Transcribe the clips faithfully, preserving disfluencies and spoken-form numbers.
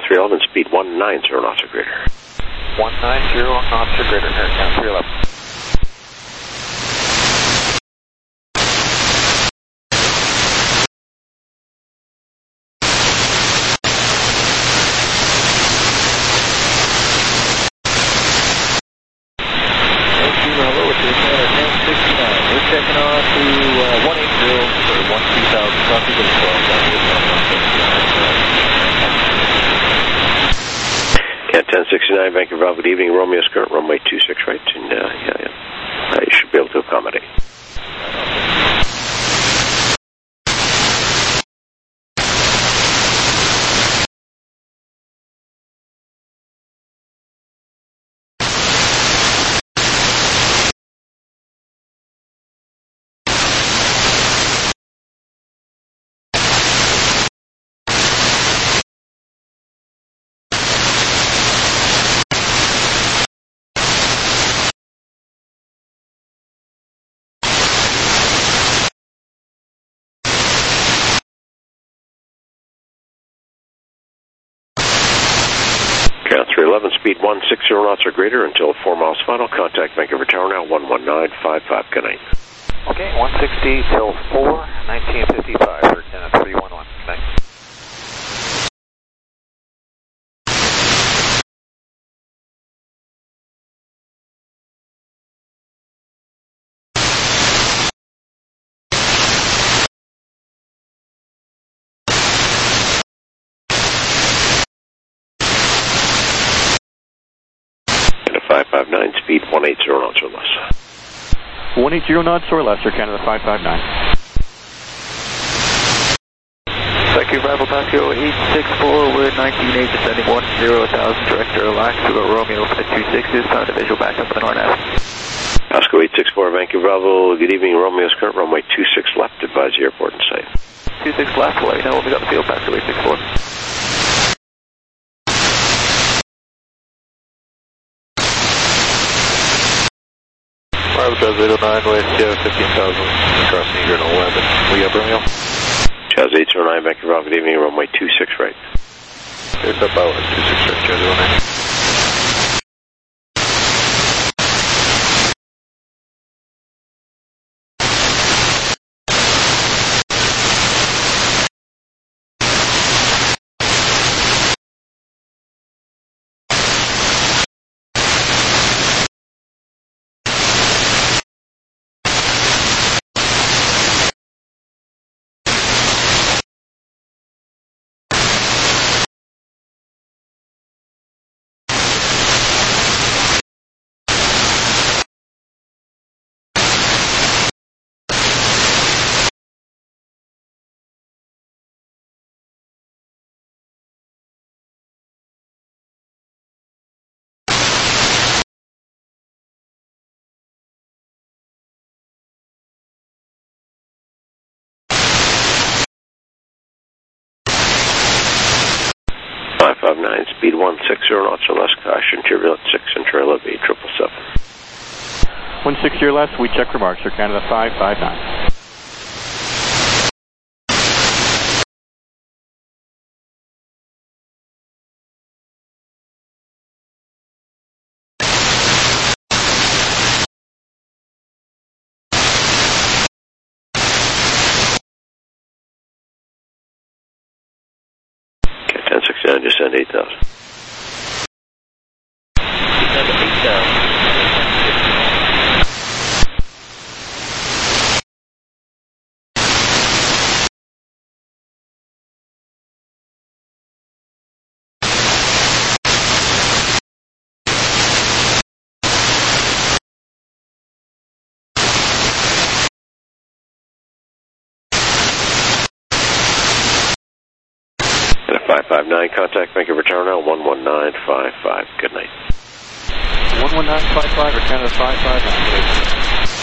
three eleven, speed one nine zero knots or greater. one nine zero knots or greater, Air Count three eleven. Checking on to uh, one eight zero for one two thousand, copy to twelve. Cat ten sixty-nine, Vancouver Bravo, good evening, Romeo's current runway two six right, and uh, yeah, yeah, I should be able to accommodate. three eleven, speed one six zero knots or greater until four miles final. Contact Vancouver Tower now, one one nine five five. Good night. Okay, one sixty till four, nineteen fifty-five, Lieutenant three one one. Good night. five five nine, speed one eighty knots or less. one eighty knots or less, Air Canada five five nine. Thank you, Bravo Pasco eight six four, we're nineteen eight, descending one zero thousand, direct relax, we've got Romeo for the two sixes, found a visual backup for the Nornave. Pasco eight six four, Vancouver Bravo, good evening, Romeo's current runway two six left, advise the airport and safe. two six left, we'll let you know when we got the field, Pasco eight six four. Bravo Jazz eight oh nine, West Sierra fifteen thousand, crossing Eagle eleven. We got Romeo. Jazz eight oh nine, Vancouver Bravo, good evening, runway two six right. There's up out, two six right, Jazz eight oh nine. five five nine, speed one six zero knots or less, caution, turbulent six and trail of eight triple seven. one sixty or less, we check remarks, Air Canada five five nine. ten sixty-nine, just send eight thousand. Descend eight thousand. five five nine, contact Vancouver Tower now, one one nine five five. Good night. one one nine five five, Air Canada five five nine.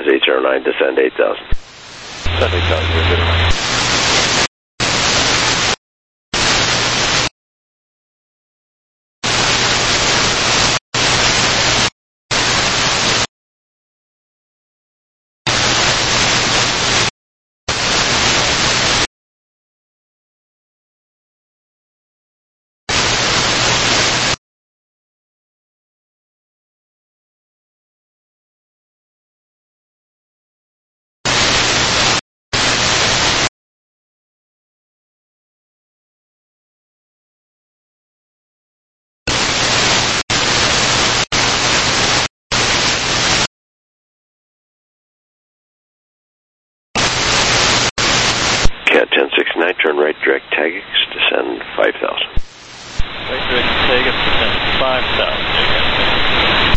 Jazz eight zero nine, descend eight thousand. Descend eight thousand, eight zero nine. Cat ten sixty-nine, turn right, direct Tagex, descend five thousand. Right, direct Tagex, descend five thousand.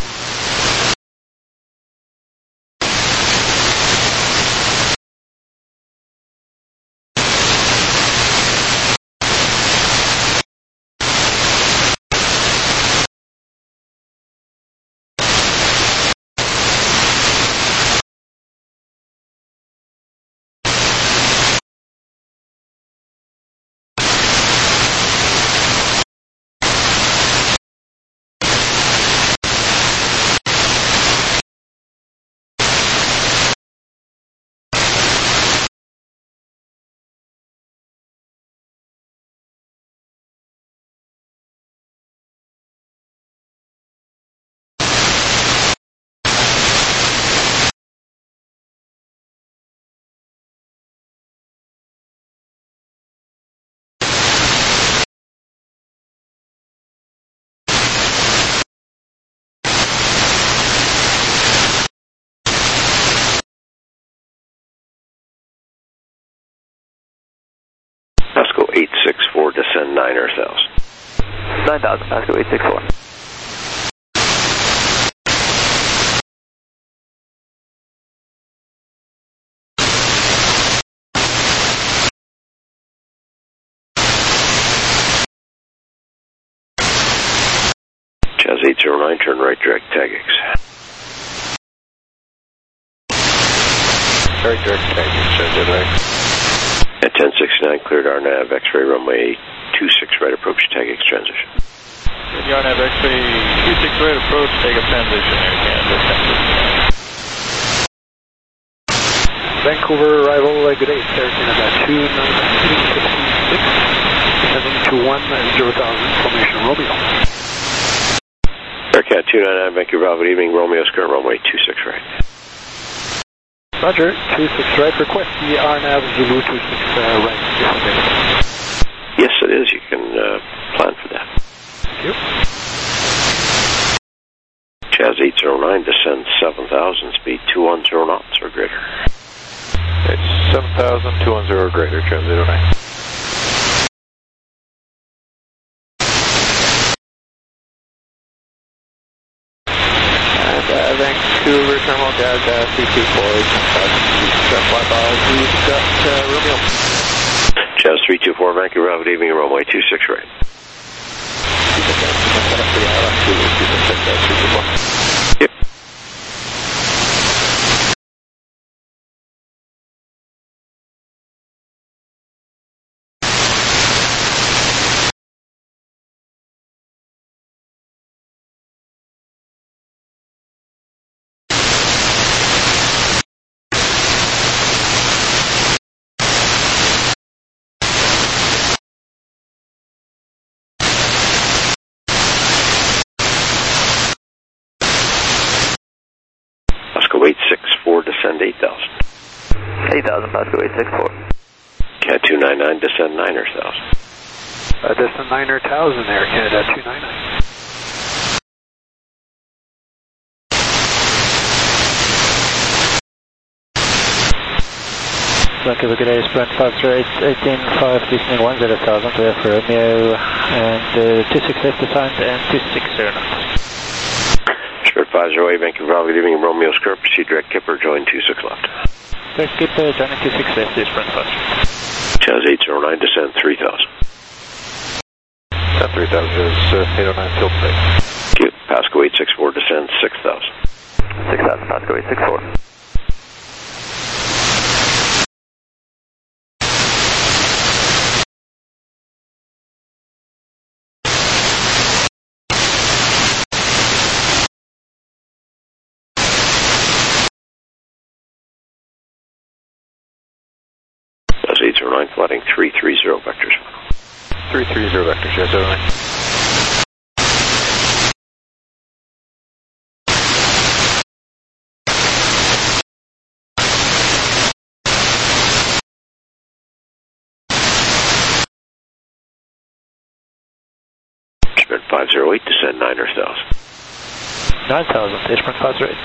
Pasco eight six four, descend nine thousand. nine thousand, Pasco eight six four. Jazz eight zero nine, turn right, direct Tagex. Right, direct Tagex, Jazz eight right. At ten sixty-nine, cleared R NAV, X-ray runway two six right, approach Tagex transition. R NAV X-ray two six right, approach Tagex transition, Air Canada ten sixty-nine. Vancouver arrival, uh, good day, Air Canada two nine three six, descending to one zero thousand, formation Romeo. Aircat two nine nine, Vancouver, good evening, Romeo, current runway two six right. Roger, two six right, request the R NAV Zulu two six uh, right. Yes, it is, you can uh, plan for that. Thank you. Jazz eight zero nine, descend seven thousand, speed two ten knots or greater. It's seven thousand, two ten or greater, Jazz eight oh nine. And uh, Vancouver, terminal Jazz uh, three two four, fly by, we've got uh, Romeo. Jazz three two four, Vancouver, good evening, runway two six right. Yep. eight six four, descend eight thousand. eight thousand, Pasco eight six four. Cat two nine nine, descend nine thousand. Uh, descend nine thousand, Air Canada two nine nine. Vancouver, good day, Sprint Foxtrot eighteen five, listening one zero thousand, we have Romeo, and uh, two six left assigned, and two six zero knots. Spirit five zero eight, Vancouver, good evening, Romeo Skirt, proceed direct Kipper, join two six left. Direct Kipper, joining two six left, is Sprint Foxtrot. Jazz eight zero nine, descend three thousand. Descend three thousand is uh, eight oh nine, tilt safe. Thank you. Pasco eight six four, descend six thousand. six thousand, Pasco eight six four. eight zero nine, flighting three three zero vectors. three three zero vectors, Jazz zero nine. Sprint five zero eight, descend nine thousand. nine thousand, Sprint five zero eight.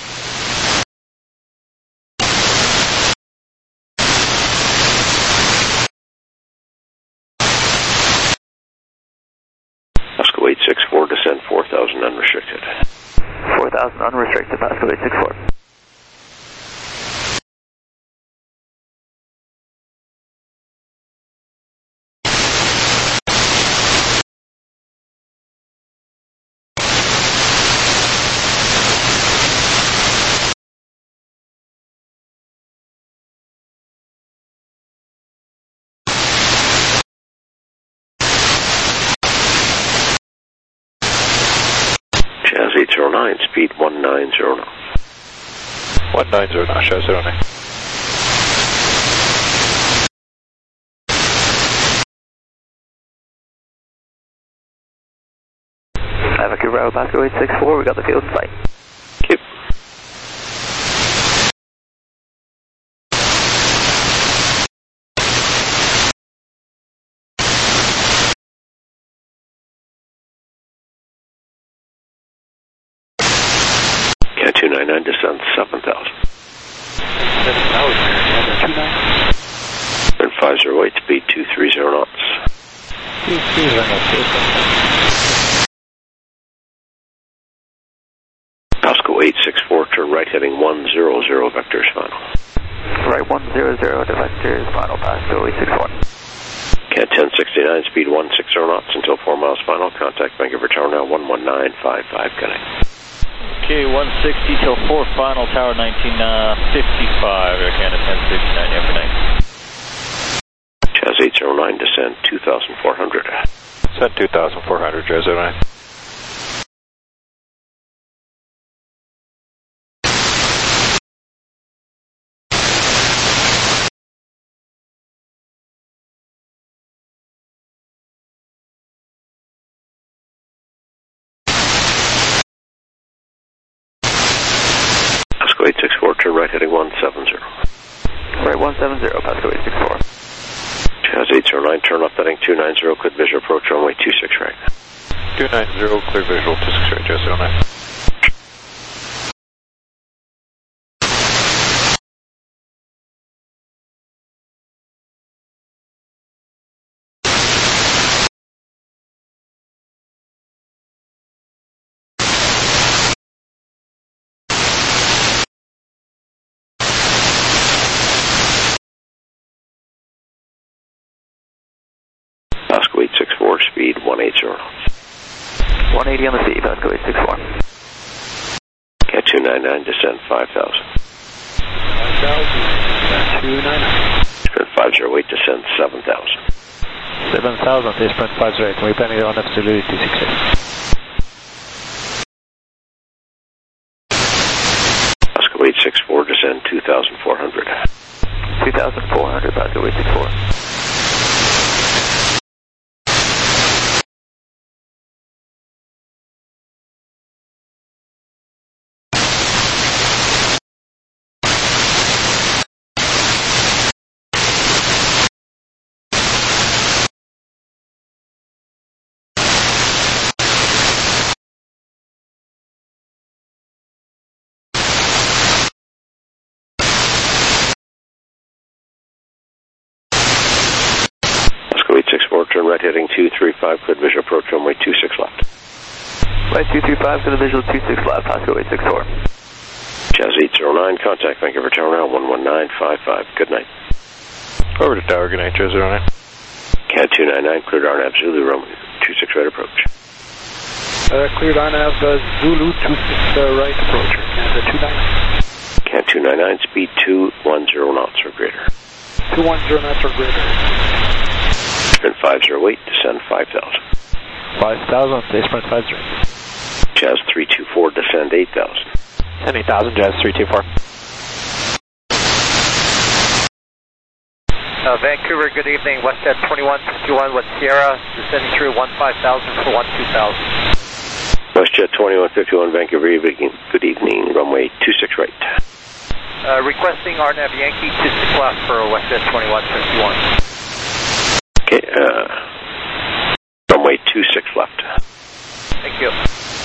Pasco eight six four, descend four thousand unrestricted. four thousand unrestricted, Pasco eight six four. Jazz eight zero nine, speed one nine zero knots. one nine zero knots, Jazz zero nine. Have a good route, Pasco eight six four, we got the field in sight. Keep. Cat two nine nine, descend seven thousand. seven thousand, two nine. Sprint five zero eight, speed two three zero knots. two three zero knots. Pasco eight six four, turn right heading one zero zero vectors final. Right one zero zero to vectors, final Pasco eight six four. Cat ten sixty-nine, speed one six zero knots until four miles final. Contact Vancouver Tower now one one nine five five, connect. Okay, one sixty till four, final tower nineteen fifty-five, Air Canada ten sixty-nine, yeah, for night. Jazz eight zero nine, descend two thousand four hundred. Send two thousand four hundred, Jazz zero nine. Pasco eight six four, turn right heading one seven zero. Right one seven zero, Pasco eight six four. Jazz eight zero nine, turn left heading two nine zero, clear visual approach runway two six right. two nine zero, clear visual, two six right, Jazz zero nine. Pasco eight six four, speed one eighty knots. one eighty on the C, Pasco eight six four. Cat two nine nine, descend five thousand. five thousand, two nine nine. Sprint five zero eight, descend seven thousand. seven thousand, Sprint five zero eight. We're planning on absolutely success. Pasco eight six four, descend two thousand four hundred. two thousand four hundred, Pasco eight six four. Turn right heading two three five, clear visual approach runway two six left. Right two three five, clear visual two six left, Pasco eight six four. Jazz eight zero nine, contact Vancouver Tower now one one nine five five, good night. Over to tower, good night, Jazz zero nine. Cat two nine nine, cleared R N A V Zulu, runway two six right approach. Uh, cleared R N A V uh, Zulu two six uh, right approach, and uh, two nine nine. Cat two nine nine, speed two one zero knots or greater. two one zero knots or greater. Sprint five zero eight, descend five thousand. five thousand, Sprint five zero. Jazz three two four, descend eight thousand. Send eight thousand, Jazz three two four. Uh, Vancouver, good evening. WestJet twenty-one fifty-one with Sierra, descending through one five thousand for one two thousand. WestJet twenty-one fifty-one, Vancouver, good evening, runway two six right. Uh, requesting R N A V Yankee two six left for WestJet twenty-one fifty-one. Okay, uh, runway two six left. Thank you.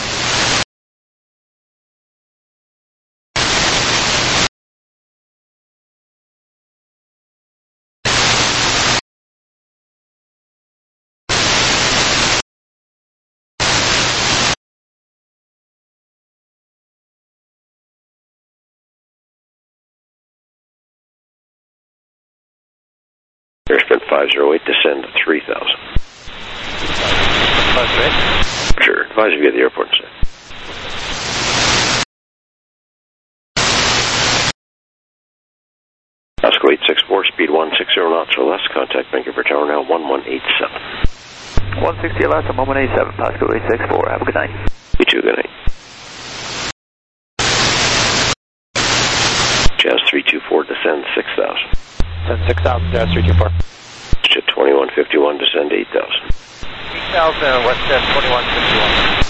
Airspan five zero eight, descend to three thousand. five zero eight? Sure, advise you via the airport instead. Pasco eight six four, speed one sixty knots or less, contact Vancouver Tower now one one eight seven. one sixty or less, I'm one one eight seven, Pasco eight six four, have a good night. You too, good night. Jazz three two four, descend six thousand. Descend six thousand, Jazz three two four. Jet twenty-one fifty-one, descend eight thousand. eight thousand, WestJet twenty-one fifty-one.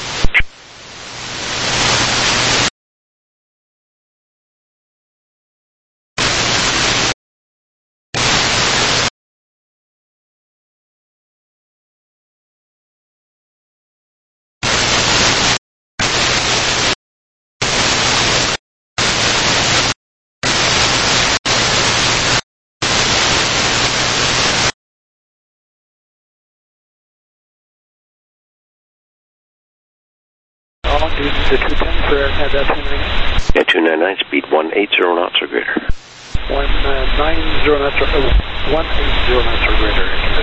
The two ten for AirNav two ninety-nine. Yeah, two ninety-nine, speed one eighty knots or greater. one ninety knots or uh, one eighty knots or greater.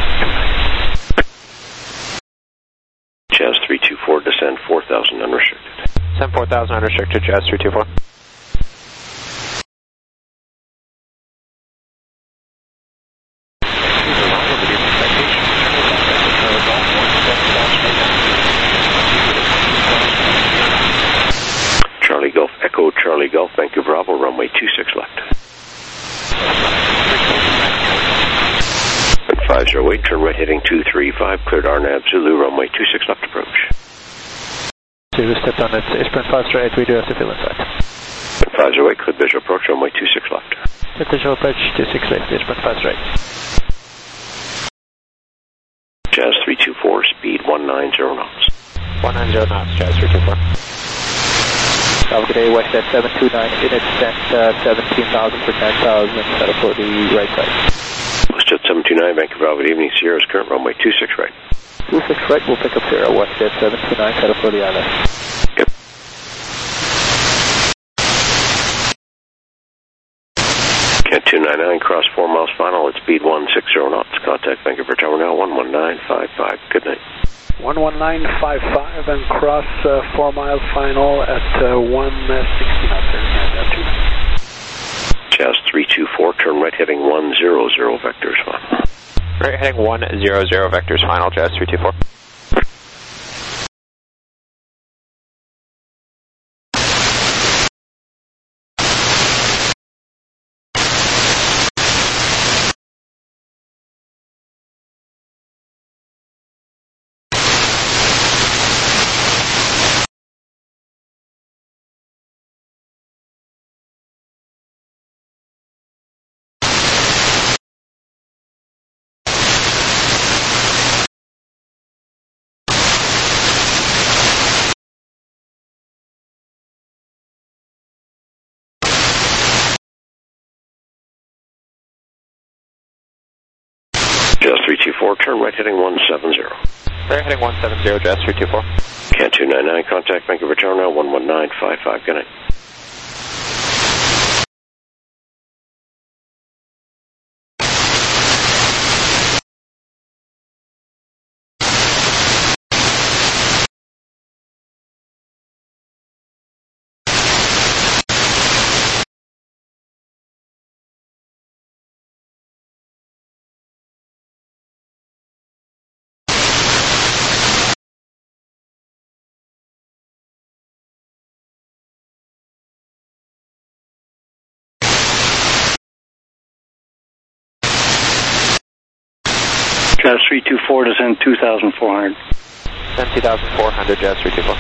Jazz three two four, descend four thousand unrestricted. Descend four thousand unrestricted, Jazz three two four. Charlie Golf, Echo Charlie Golf, Vancouver Bravo, runway two six left. And five zero eight, turn right heading two three five, cleared R N A V Zulu, runway two six left approach. Zulu stepped on it, Airspan five zero eight, we do have to fill inside. And five zero eight, cleared visual approach, runway two six left. Cleared visual approach, two six left, Airspan five zero eight. Jazz three two four, speed one ninety knots. one ninety knots, Jazz three two four. Have a good day, WestJet seven two nine, in descent uh, seventeen thousand for ten thousand, set up for the right side. WestJet seven two nine, Vancouver Bravo, good evening, Sierra's current runway two six right. two six right, we'll pick up Sierra, WestJet seven two nine, set up for the I L S. Yep. Cat two ninety-nine, cross four miles final at speed one sixty knots, contact Vancouver Tower now one one nine five five, good night. one one nine five five and cross uh, four mile final at uh, one sixty knots. Jazz three two four, turn right heading one zero zero vectors final. Right heading one zero zero vectors final, Jazz three two four. Jazz three two four, turn right heading one seven zero. Right heading one seven zero, Jazz three two four. Cat two ninety-nine, contact Vancouver Tower now one one nine five five, good night. Jazz three two four, descend two thousand four hundred. Descend two thousand four hundred, Jazz three two four.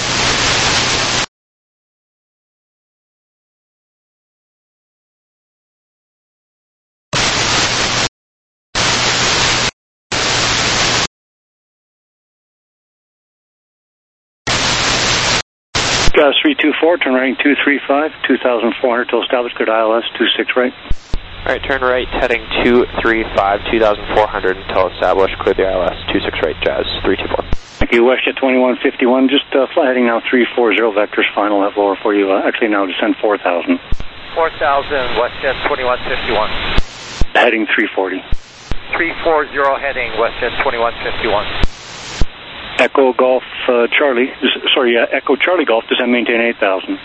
Jazz three two four, turn right two three five, two thousand four hundred till established, cleared I L S two six right. Alright, turn right, heading two three five, two thousand four hundred until established, clear the I L S two six right, Jazz three two four. Thank you, WestJet twenty-one fifty-one, just uh, fly heading now three four zero, vectors final, have lower for you, uh, actually now descend four thousand. four thousand, WestJet twenty-one fifty-one. Heading three forty. three four zero heading, WestJet twenty-one fifty-one. Echo Golf uh, Charlie, sorry, uh, Echo Charlie Golf, descend maintain eight thousand.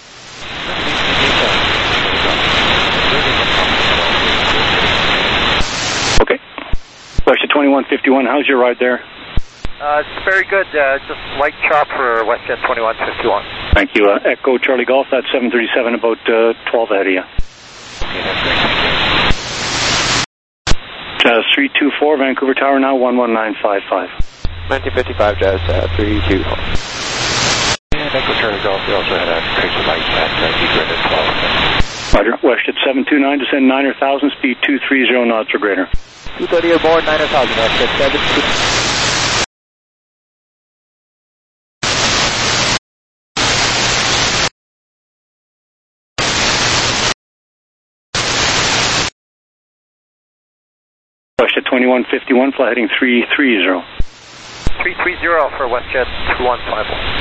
Okay. WestJet twenty-one fifty-one, how's your ride there? Uh, it's very good, uh, just light chop for WestJet twenty-one fifty-one. Thank you. Uh, Echo Charlie Golf, that's seven thirty-seven, about uh, twelve ahead of you. Jazz three two four, Vancouver Tower now, one one nine five five. nineteen fifty-five, Jazz uh, three two four. And Echo Charlie Golf, we also had a trace of light at uh, Egret at twelve. Roger. WestJet seven two nine, descend nine thousand, speed two three zero knots or greater. two thirty or more, nine thousand, WestJet seven two nine. WestJet twenty-one fifty-one, fly heading three three zero. three three zero for WestJet two one five one.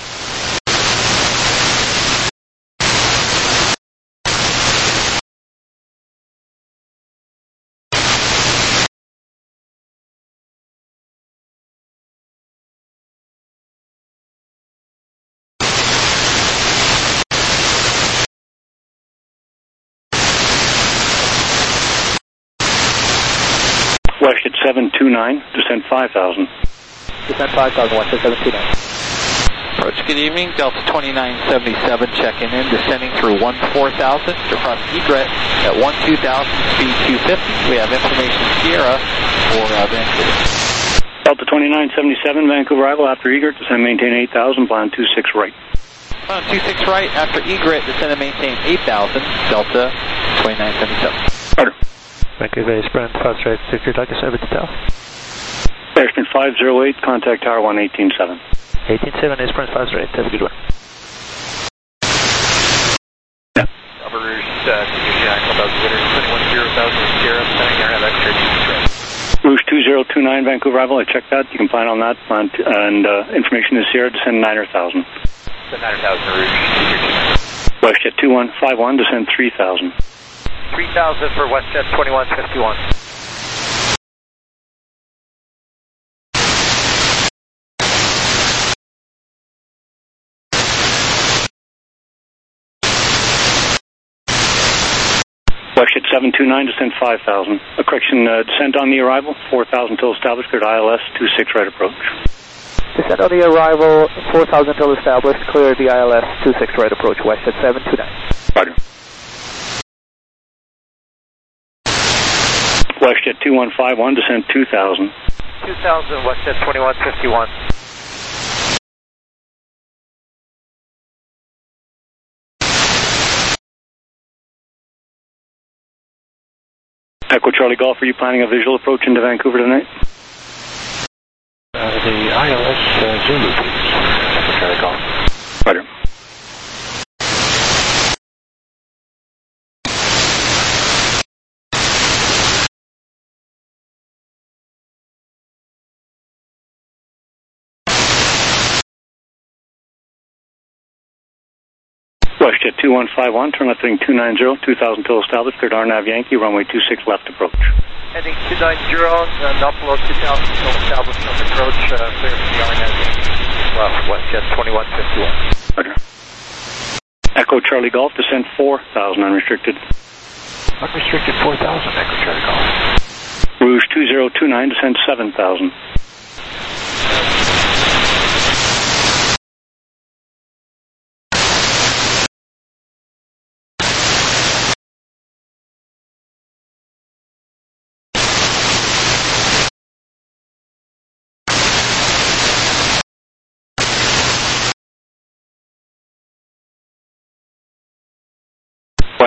WestJet seven two nine, descend five thousand. Descend five thousand, WestJet seven two nine. Approach, good evening, Delta twenty-nine seventy-seven checking in, descending through one four thousand, across Egret at one two thousand, speed two fifty. We have information Sierra for uh, Vancouver. Delta twenty-nine seventy-seven, Vancouver arrival after Egret, descend maintain eight thousand, plan two six right. On two six right, after Egret, descend and maintain eight thousand, Delta twenty-nine seventy-seven. Order. Vancouver Sprint, fast right, Victor Douglas, over to Tower. Airsprint five zero eight, contact Tower one eighteen seven. eighteen seven, Sprint fast right, have a good one. Yeah. Upper Rouge, uh, Jack, one thousand one zero thousand, Sierra, sending your have extra two Rouge two zero two nine, Vancouver arrival, I checked that, you can plan on that, plan t- and uh, information is Sierra, descend nine thousand. Descend nine thousand, Rouge. WestJet two one five one, descend three thousand. three thousand for WestJet twenty-one fifty-one. WestJet seven two nine, descend five thousand. A correction, uh, descent on the arrival, four thousand till established, cleared I L S two six right approach. Descend on the arrival, four thousand till established, clear the I L S two six right approach, WestJet seven two nine. Roger. WestJet two one five one, descend two thousand. two thousand, WestJet twenty-one fifty-one. Echo Charlie Golf, are you planning a visual approach into Vancouver tonight? Uh, the I L S uh, Zulu, please. Echo Charlie Golf. Roger. WestJet two one five one, turn left heading two nine zero, two thousand till established, cleared R NAV Yankee, runway two six left approach. Heading two nine zero, uh, not below two thousand till established on approach, uh, clear for the R N A V Yankee. Left, WestJet twenty-one fifty-one. Roger. Echo Charlie Golf, descend four thousand unrestricted. Unrestricted four thousand, Echo Charlie Golf. Rouge two zero two nine, descend seven thousand.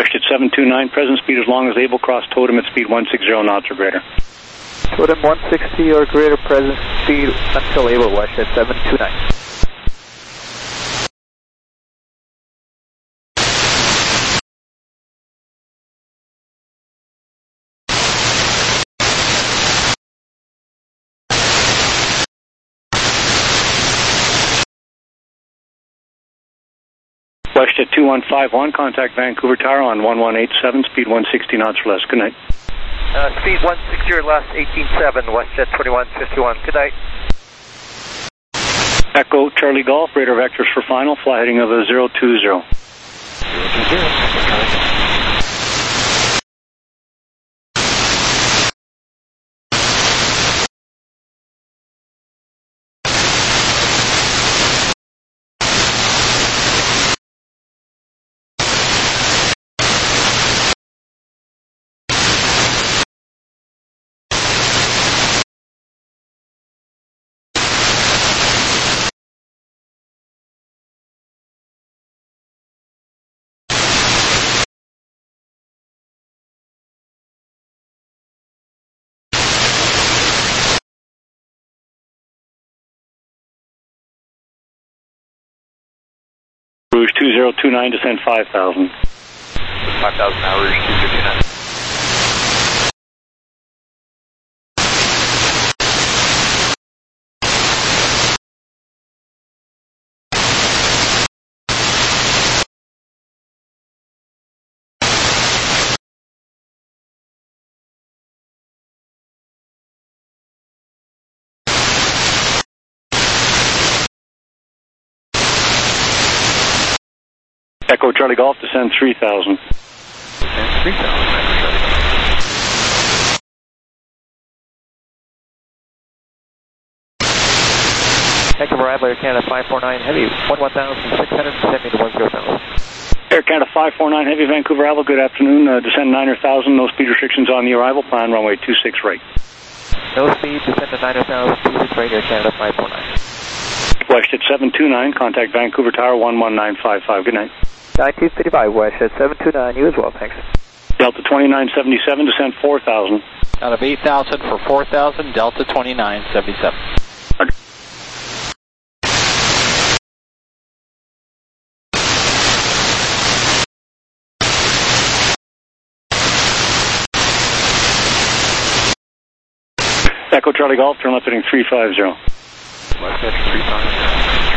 Question seven two nine, present speed as long as able, cross totem at speed one sixty knots or greater. Totem one sixty or greater, present speed until able, WestJet seven two nine. WestJet two one five one, contact Vancouver Tower on one one eight seven, speed one sixty knots or less. Good night. Uh, speed one sixty or less, eighteen seven, WestJet twenty-one fifty-one. Good night. Echo Charlie Golf, radar vectors for final, fly heading of a zero two zero. zero two zero. Rouge two zero two nine, descend five thousand. five thousand now, Rouge two zero two nine. Echo Charlie Golf, descend three thousand. Descend three thousand, Echo arrival, Air Canada five four nine Heavy, one one thousand six hundred, send me to one zero thousand. Air Canada five four nine Heavy, Vancouver Arrival, good afternoon. Uh, descend nine thousand, no speed restrictions on the arrival, plan runway two six right. No speed, descend to nine thousand, two six right, Air Canada five four nine. WestJet seven two nine, contact Vancouver Tower one one nine five five, good night. nineteen fifty-five, WestJet seven two nine, you as well, thanks. Delta twenty-nine seventy-seven, descend four thousand. Out of eight thousand for four thousand, Delta twenty-nine seventy-seven. Roger. Echo Charlie Golf, turn left heading three five zero. Left heading three five zero.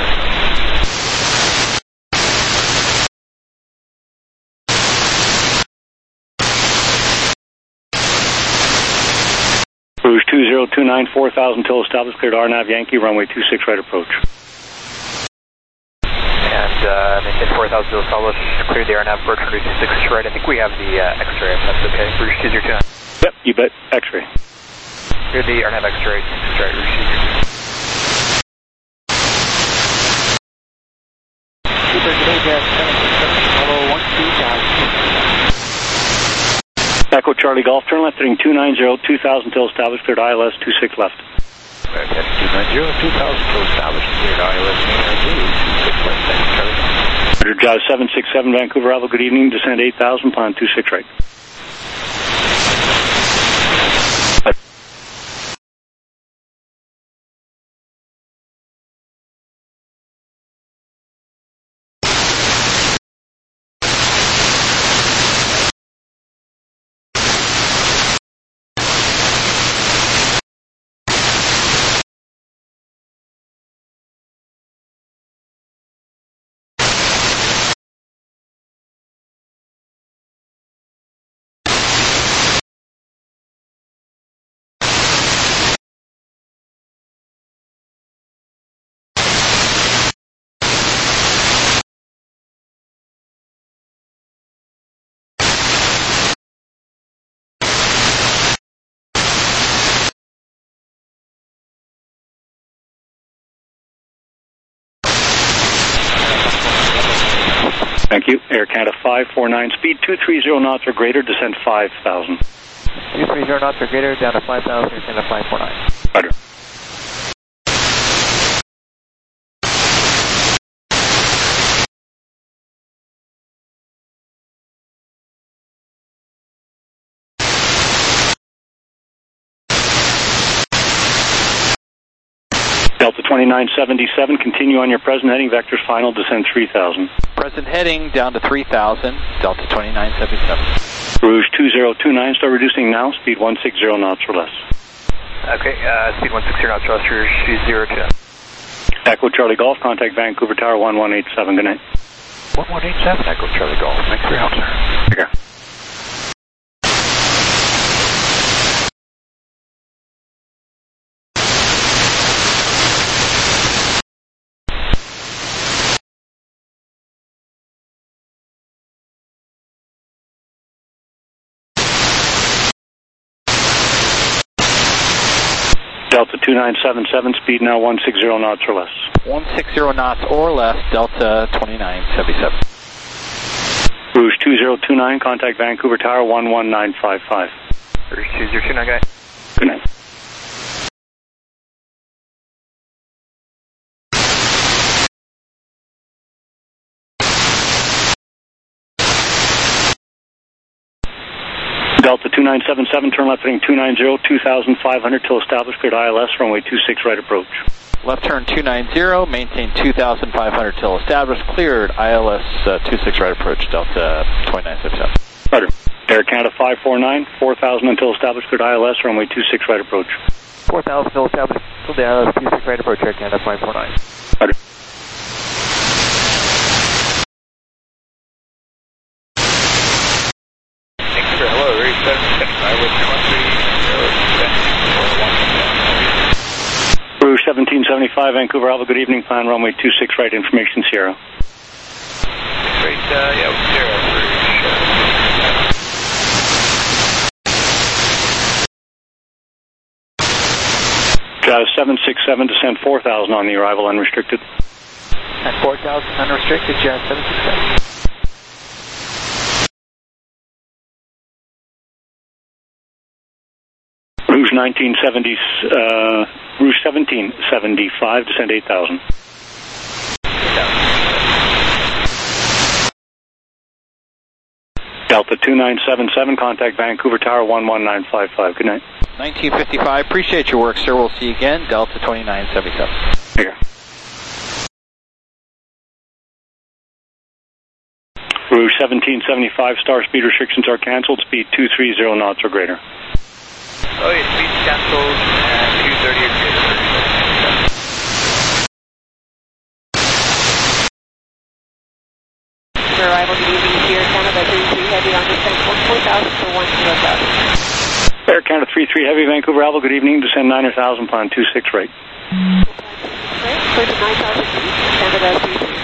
Rouge two zero two nine, four thousand till established, cleared R NAV Yankee, runway two six right approach. And uh, maintain four thousand till established, cleared the R NAV approach, runway two six right. I think we have the uh, X-ray, if that's okay. Rouge two zero two nine. Yep, you bet. X-ray. Cleared the R NAV X-ray, two six right, Rouge two zero two nine. Super, today, Jet seven six seven, hello, one two thousand. Echo Charlie Golf, turn left heading two nine zero, two thousand till established, cleared I L S two six left. Left heading two nine zero, two thousand till established, cleared I L S two six left, thanks, Charlie. Roger, Jazz seven six seven, Vancouver Arrival, good evening, descend eight thousand, plan two six right. Thank you. Air Canada five four nine, speed two three zero knots or greater, descend five thousand. two three zero knots or greater, down to five thousand, Air Canada five four nine. Roger. Delta twenty-nine seventy-seven, continue on your present heading, vectors final, descend three thousand. Present heading down to three thousand, Delta twenty-nine seventy-seven. Rouge two zero two nine, start reducing now, speed one sixty knots or less. Okay, uh, speed one sixty knots, Roger, two zero two. Echo Charlie Golf, contact Vancouver Tower one one eight seven, good night. one one eight seven, Echo Charlie Golf, thanks for your help, sir. Take care. Delta two nine seven seven, speed now one sixty knots or less. one sixty knots or less, Delta twenty-nine seventy-seven. Rouge two zero two nine, contact Vancouver Tower one one nine five five. Rouge two zero two nine, guy. Good night. Delta two nine seven seven, turn left heading two nine zero, two thousand five hundred till established, cleared I L S, runway two six right approach. Left turn two nine zero, maintain two thousand five hundred till established, cleared I L S uh, two six right approach, Delta twenty-nine seventy-seven. Roger. Air Canada five four nine, four thousand until established, cleared I L S, runway two six right approach. four thousand until established, till I L S two six right approach, Air Canada five four nine. Roger. Hello, Rouge seven seventy-five with country Rouge seventeen seventy-five, Vancouver Alpha, good evening, plan runway two six right, information Sierra. Great, uh, yeah, Sierra, Rouge. Jazz seven six seven, descend four thousand on the arrival, unrestricted. And four thousand unrestricted, Jazz seven six seven. Rouge nineteen seventy, uh, Rouge seventeen seventy-five, descend eight thousand. Delta two nine seven seven, contact Vancouver Tower one one nine five five, good night. nineteen fifty-five, appreciate your work, sir. We'll see you again, Delta twenty-nine seventy-seven. Take care. Rouge seventeen seventy-five, star speed restrictions are cancelled, speed two thirty knots or greater. Oh, yeah, speed cancelled, and two thirty or greater. For arrival, good evening, Sierra Canada three three Heavy on descent four thousand for one zero thousand. Air Canada three three Heavy, Vancouver Alpha, good evening, descend nine thousand, plan two six right. Right, clear to nine thousand feet, Canada three three.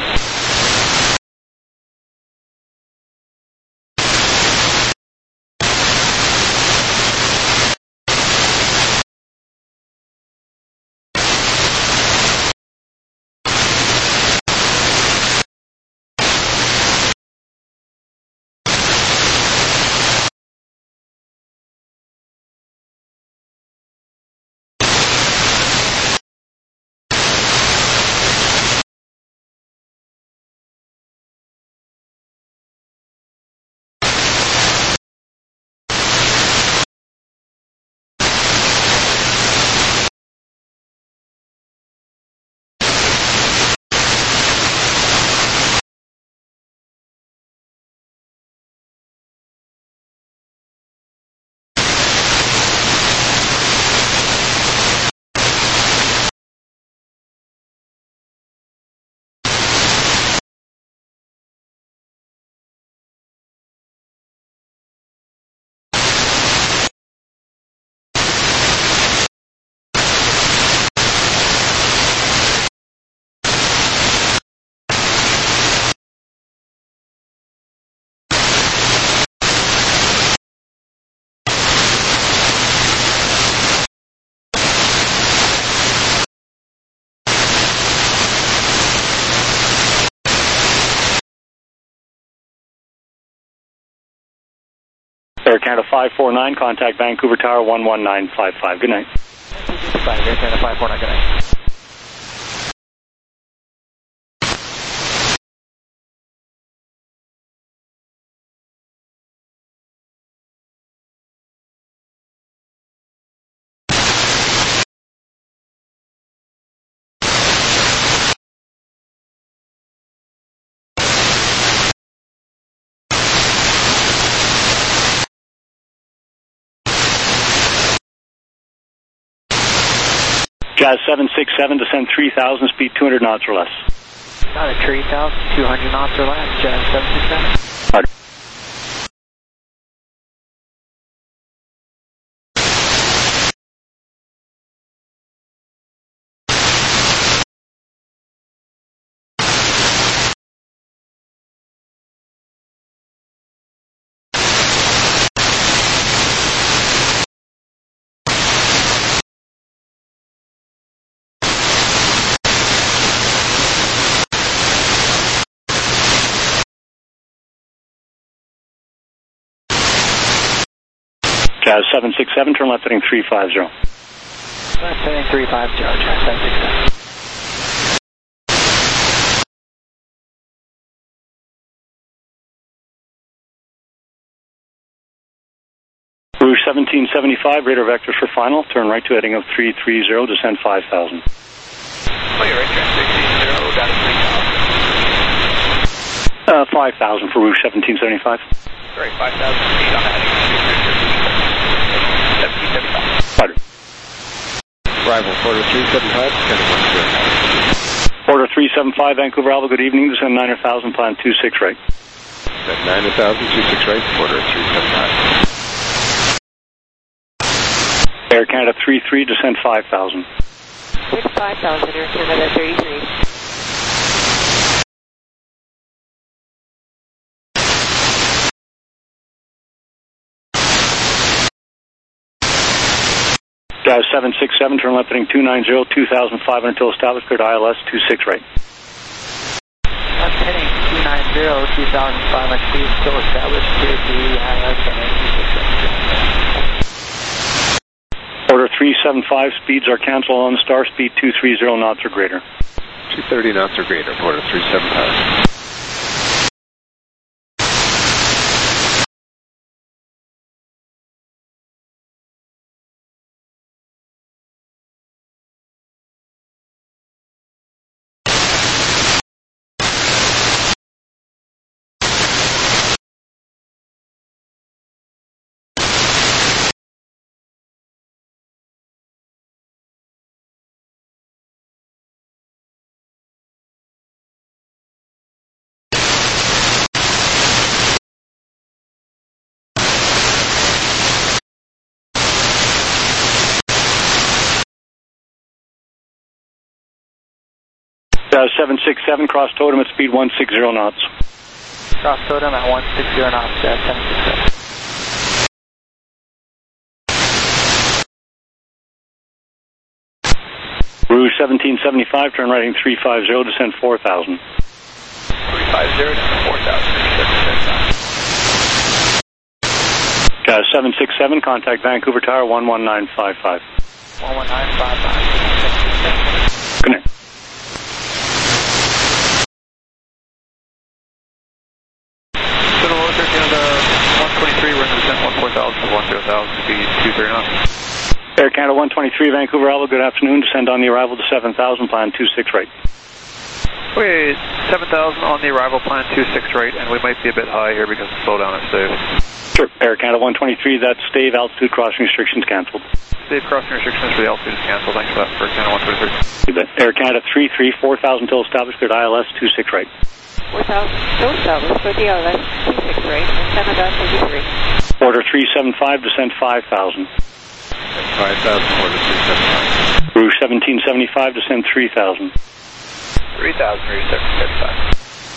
Air Canada five four nine, contact Vancouver Tower one one nine five five, good night. Air Canada five four nine, good night. Jazz seven six seven, descend three thousand, speed two hundred knots or less. Got it, three thousand, two hundred knots or less, Jazz seven six seven. Roger. Jazz seven six seven, turn left heading three five zero. Left heading three five zero, Jazz seven six seven. Rouge seventeen seventy-five, radar vectors for final, turn right to heading of three three zero, descend five thousand. Oh, you're right, Jazz three three zero, down to three thousand. Uh, five thousand for Rouge seventeen seventy-five. Great, five thousand feet on the heading seventeen seventy-five. Roger. Arrival, Porter three seventy-five, descending one zero. Porter three seven five, Vancouver Alpha, good evening, descend nine thousand, plan two six right. nine thousand, two six right, Porter three seventy-five. Air Canada three three, descend five thousand. With five thousand, Air Canada thirty-three. Jazz seven six seven, turn left heading two nine zero, two thousand five hundred until established, cleared I L S two six right. Left heading two nine zero, two thousand five hundred feet, still established, cleared the I L S and two six right. Order three seven five, speeds are canceled on star, speed two three zero knots or greater. two thirty knots or greater, Porter three seven five. Jazz seven six seven, cross totem at speed one six zero knots. Cross totem at one six zero knots, Jazz seven six seven. Rouge seventeen seventy-five, turn right heading three five zero, descend four thousand. three five zero, down to four thousand. Jazz seven six seven, contact Vancouver Tower one one nine five five. one one nine five five. Connect. Air Canada one twenty-three, Vancouver Alpha, good afternoon. Descend on the arrival to seven thousand, plan two six right. Wait, seven thousand on the arrival, plan two six right, and we might be a bit high here because the slowdown is safe. Sure. Air Canada one twenty-three, that's stave, altitude crossing restrictions cancelled. Stave crossing restrictions for the altitude is cancelled. Thanks for that, for Canada one twenty-three. You bet. Air Canada three three, four thousand till established, cleared I L S two six right. four thousand, still established for the I L S two six right, and Canada thirty-three. Order three seven five, descend five thousand. five thousand, Porter three seven five. Rouge seventeen seventy-five, descend three thousand. three thousand, Rouge seven seventy-five.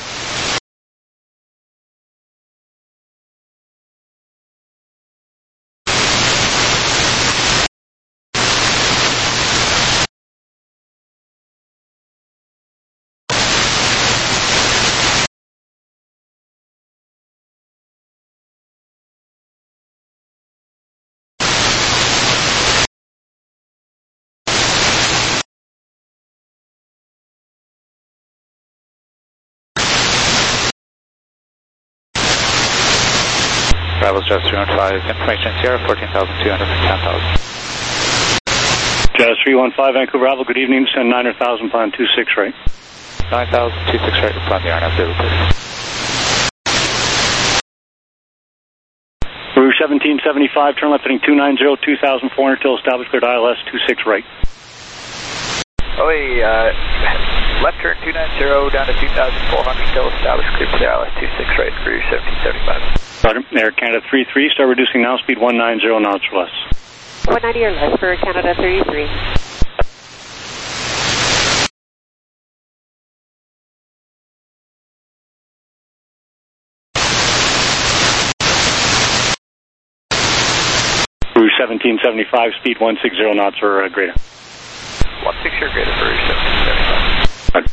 Bravo's Jazz three one five, information Sierra, fourteen thousand two hundred for ten thousand. Jazz three one five, Vancouver Alpha, good evening, descend nine thousand, plan two six right. nine thousand, two six right, plan the R N F zero two. Rouge seventeen seventy-five, turn left heading two nine zero, two thousand four hundred till established, cleared I L S two six right. Joey, uh, left turn two ninety down to two thousand four hundred, still established clear for the I L S two six right for your seventeen seventy-five. Roger. Air Canada three three, start reducing now, speed one ninety knots or less. one ninety or less for Canada thirty-three. Rouge seventeen seventy-five, speed one sixty knots or uh, greater. one sixty or greater for Rouge seventeen seventy-five. Roger.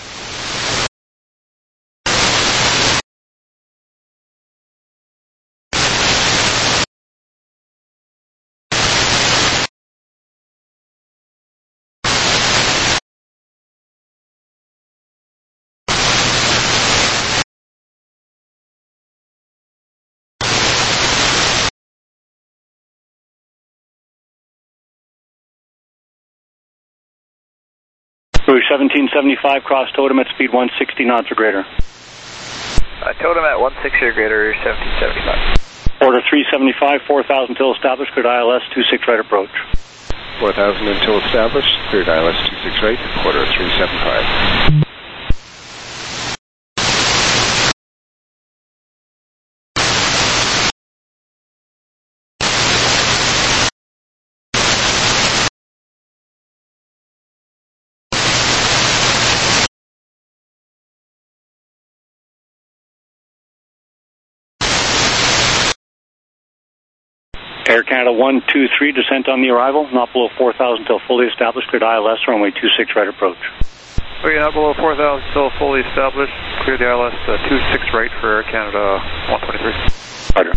Rouge seventeen seventy-five, cross totem at speed one sixty knots or greater. Uh, totem at one sixty or greater, seventeen seventy-five. Order three seventy-five, four thousand until established, cleared I L S two six right approach. four thousand until established, cleared I L S two six right, order three seventy-five. Air Canada one two three, descent on the arrival, not below four thousand until fully established, cleared I L S, runway two six right approach. Okay, not below four thousand until fully established, clear the I L S uh, two six right for Air Canada one twenty-three. Roger.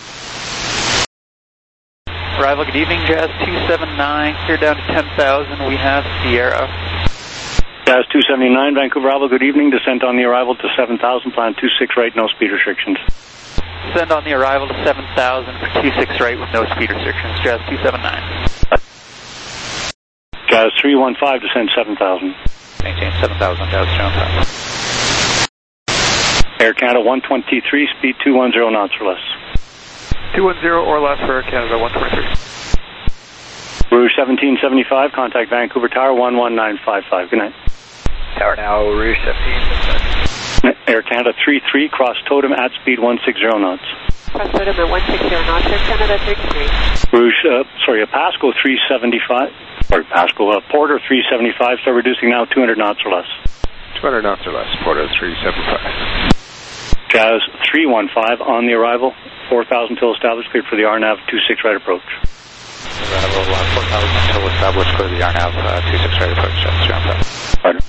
Arrival, good evening, Jazz two seven nine, clear down to ten thousand, we have Sierra. Jazz two seventy-nine, Vancouver Alpha, good evening, descent on the arrival to seven thousand, plan two six right, no speed restrictions. Send on the arrival to seven thousand for two six right with no speed restrictions. Jazz two seven nine. Jazz three one five, descend seven thousand. Maintain seven thousand, Jazz three one five. Air Canada one twenty-three, speed two ten knots or less. two ten or less for Air Canada one twenty-three. Rouge seventeen seventy-five, contact Vancouver Tower one one nine five five. Good night. Tower now, Rouge seventeen. Air Canada three three, cross totem at speed one sixty knots. Cross totem at one sixty knots, Air Canada thirty-three. Rouge, uh, sorry, a Pasco three seventy-five, sorry, Pasco, uh, Porter three seventy-five, start reducing now two hundred knots or less. two hundred knots or less, Porter three seventy-five. Jazz three one five, on the arrival, four thousand until established, cleared for the R N A V two six right approach. Arrival uh, four thousand until established, clear the R N A V uh, two six right approach, Jazz three one five. Roger.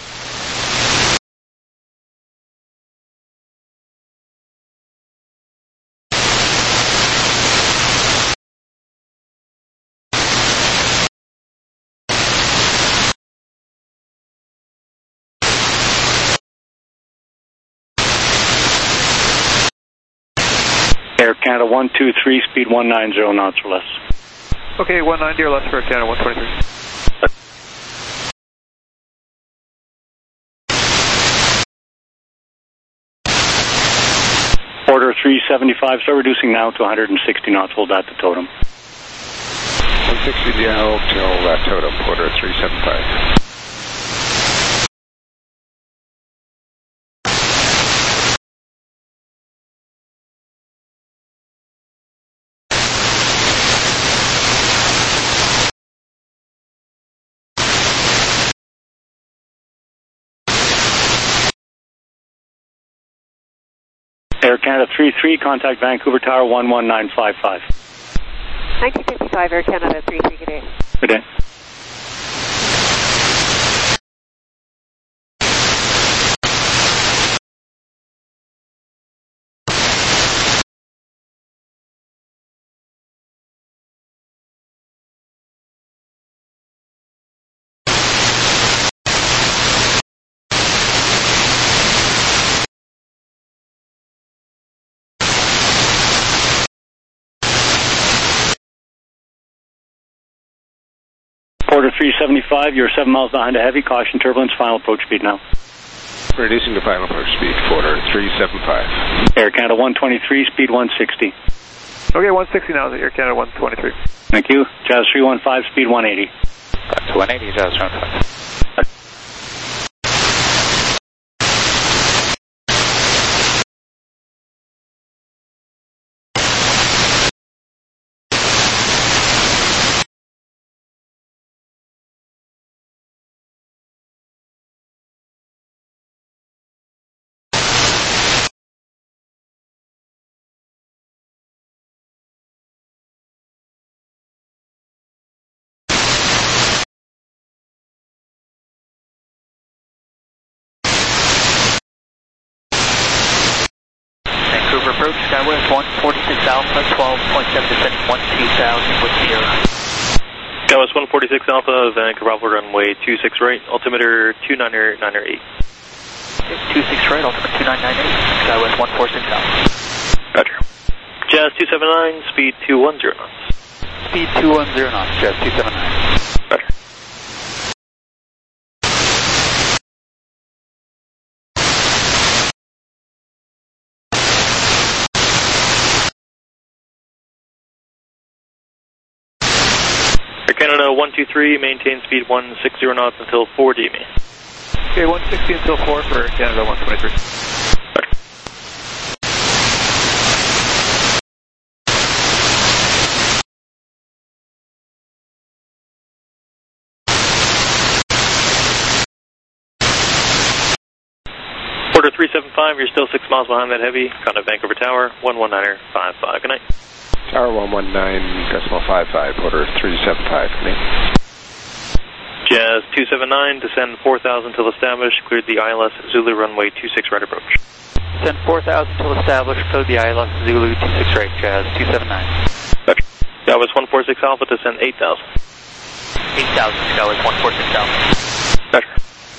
Air Canada one two three, speed one ninety knots or less. Okay, one ninety or less for Air Canada one twenty-three. Order three seventy-five, start reducing now to one hundred sixty knots, hold that to totem. one sixty now till uh, totem, order three seventy-five. Air Canada three three, contact Vancouver Tower one one nine five five. nineteen fifty-five, Air Canada three three, good day. Good day. Porter three seventy-five, you're seven miles behind a heavy, caution turbulence, final approach speed now. Reducing to final approach speed, Porter three seventy-five. Air Canada one twenty-three, speed one sixty. Okay, one sixty now, Air Canada one twenty-three. Thank you. Jazz three one five, speed one eighty. That's one eighty, Jazz three one five. approach, Skywest one forty-six Alpha, twelve point seven descending one two thousand with Sierra. Skywest one forty-six Alpha, Vancouver Alpha runway two six right, altimeter two nine nine eight. two six right, altimeter two nine nine eight, Skywest one forty-six Alpha. Roger. Jazz two seven nine, speed two one zero knots. Speed two one zero knots, Jazz two seven nine. Roger. Air Canada one two three, maintain speed one sixty knots until four D M E. Okay, one sixty until four for Air Canada one twenty-three. Order three seven five, you're still six miles behind that heavy. Contact Vancouver Tower, one one niner five five. Good night. Tower one one nine, decimal five five, order three seven five. Good night. Jazz two seven nine, descend four thousand till established, cleared the I L S Zulu runway two six right approach. Descend four thousand till established, cleared the I L S Zulu two six right, Jazz two seven nine. Roger. Skywest one forty-six Alpha, descend eight thousand. eight thousand, Skywest one forty-six Alpha. Roger.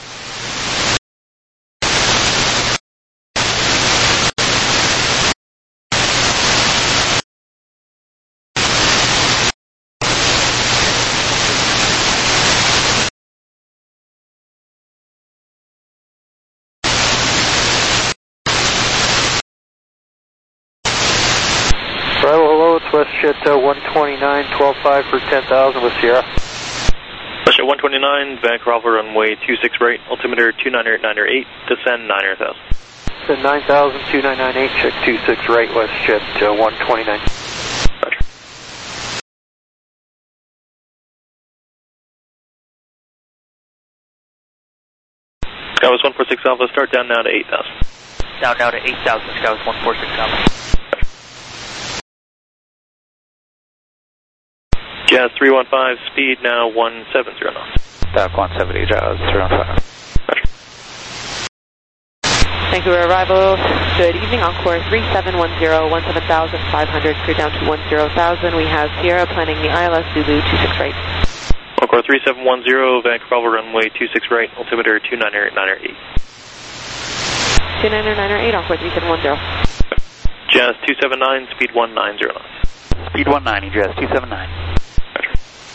Bravo, hello, it's WestJet uh, one twenty-nine, twelve five for ten thousand with Sierra. WestJet one twenty-nine, Vancouver Alpha runway two six right, altimeter two nine nine eight, descend nine thousand. Descend nine thousand, two nine nine eight, check two six right, WestJet uh, one twenty-nine. Roger. Skywest one forty-six Alpha, start down now to eight thousand. Down now to eight thousand, Skywest one forty-six Alpha. Jazz three one five, speed now one seven zero knots. Back one seventy, Jazz three one five. Roger. Vancouver arrival, good evening, Encore three seven one zero, one seven thousand five hundred, clear down to one zero thousand. We have Sierra planning the I L S Zulu two six right. Encore three seven one zero, Vancouver Alpha runway two six right, altimeter two nine nine eight. two nine nine eight, Encore three seven one zero. Jazz two seven nine, speed one nine zero knots. Speed one ninety, Jazz two seven nine. Roger.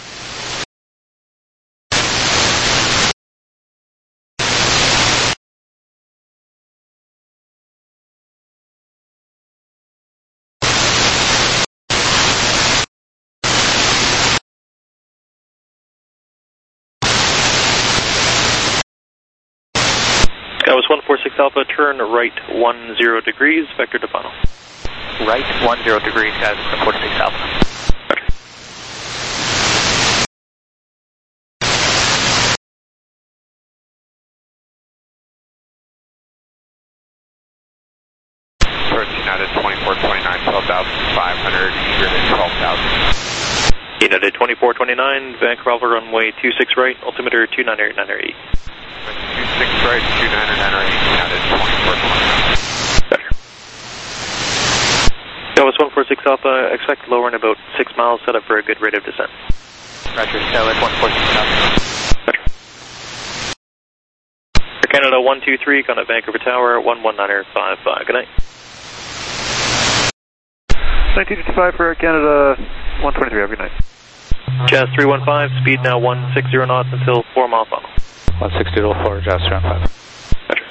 Skywest one forty-six Alpha, turn right one zero degrees, vector to final. Right one zero degrees, guys, one forty-six Alpha. Roger. Approach United twenty-four twenty-nine, twelve thousand five hundred, eager at twelve thousand. United twenty-four twenty-nine, Vancouver Alpha runway two six right, altimeter two nine nine eight. two six right, two nine nine eight, United twenty-four twenty-nine. Roger. Skywest one forty-six Alpha, expect lower in about six miles, set up for a good rate of descent. Roger, Skywest one forty-six Alpha. Roger. Air Canada one two three, contact Vancouver Tower, one one niner five five. Good night. nineteen fifty-five for Air Canada one twenty-three, have a good night. Jazz three one five, speed now one sixty knots until four mile final. one sixty to four, Jazz three one five. Roger.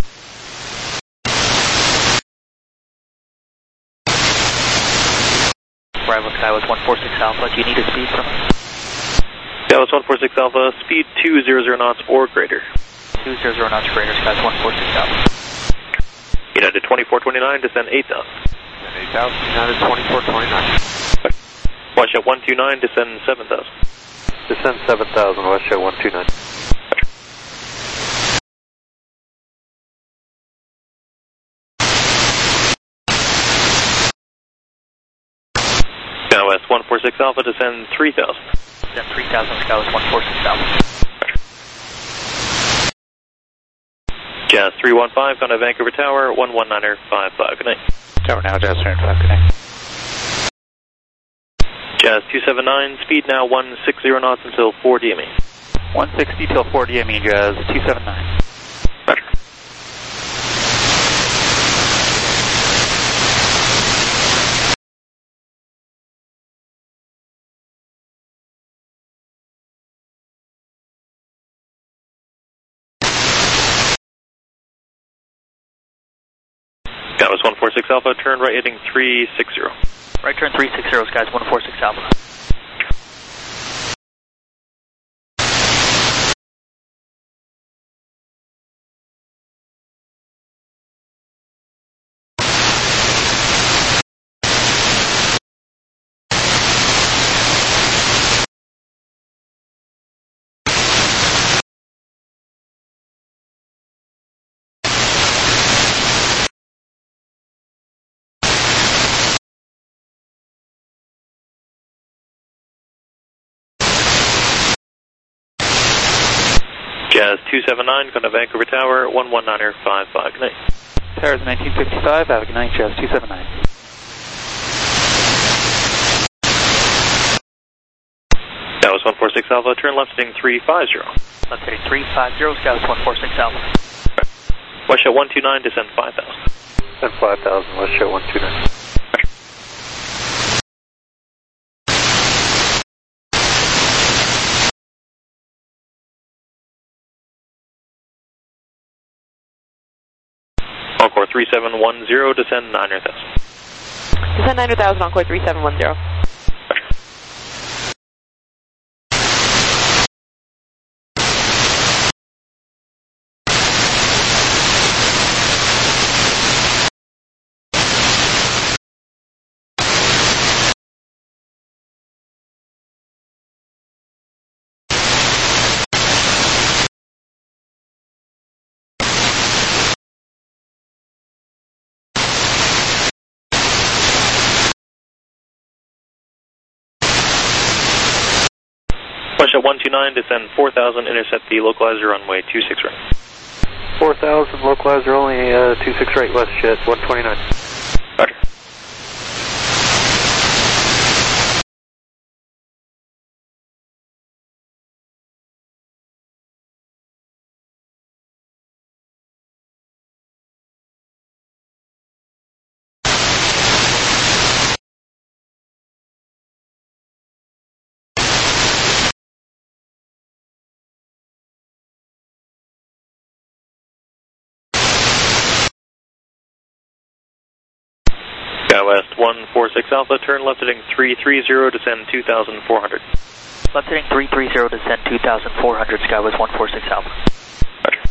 Arrival Skywest one forty-six Alpha, do you need a speed from us? Skywest one forty-six Alpha, speed two hundred knots or greater. two hundred knots greater, Skywest one forty-six Alpha. United twenty-four twenty-nine, descend eight thousand. eight thousand, United twenty-four twenty-nine. WestJet one two nine, descend seven thousand. Descend seven thousand, WestJet one two nine. Skywest one forty-six Alpha, descend three thousand. Descend three thousand, Skywest one forty-six Alpha. Jazz three one five, going to Vancouver Tower, one one niner five five. Good night. Tower now, Jazz three five, good night. Jazz two seven nine, speed now one sixty knots until four D M E. one sixty till four D M E, Jazz two seven nine. Roger. That was one four six Alpha, turn right heading three six zero. Right turn three six zero, skies one four six Alpha. Jazz two seven nine, going to Vancouver Tower, one one niner five five. Good night. Tower's nineteen fifty-five, have a good night, Jazz two seven nine. That was one four six Alpha, turn left heading three five zero. Left heading three five zero, skies one four six Alpha. Westjet one two nine, descend five thousand. Descend five thousand, Westjet one two nine. Encore three seven one zero, descend nine thousand. Descend nine thousand, Encore three seven one zero. Westjet one two nine, descend four thousand, intercept the localizer runway two six right. four thousand, localizer only uh, two six right, Westjet one twenty-nine. Roger. West one four six Alpha, turn left heading three three zero, descend two thousand four hundred. Left heading three three zero, descend two thousand four hundred, Skywest one four six Alpha. Roger.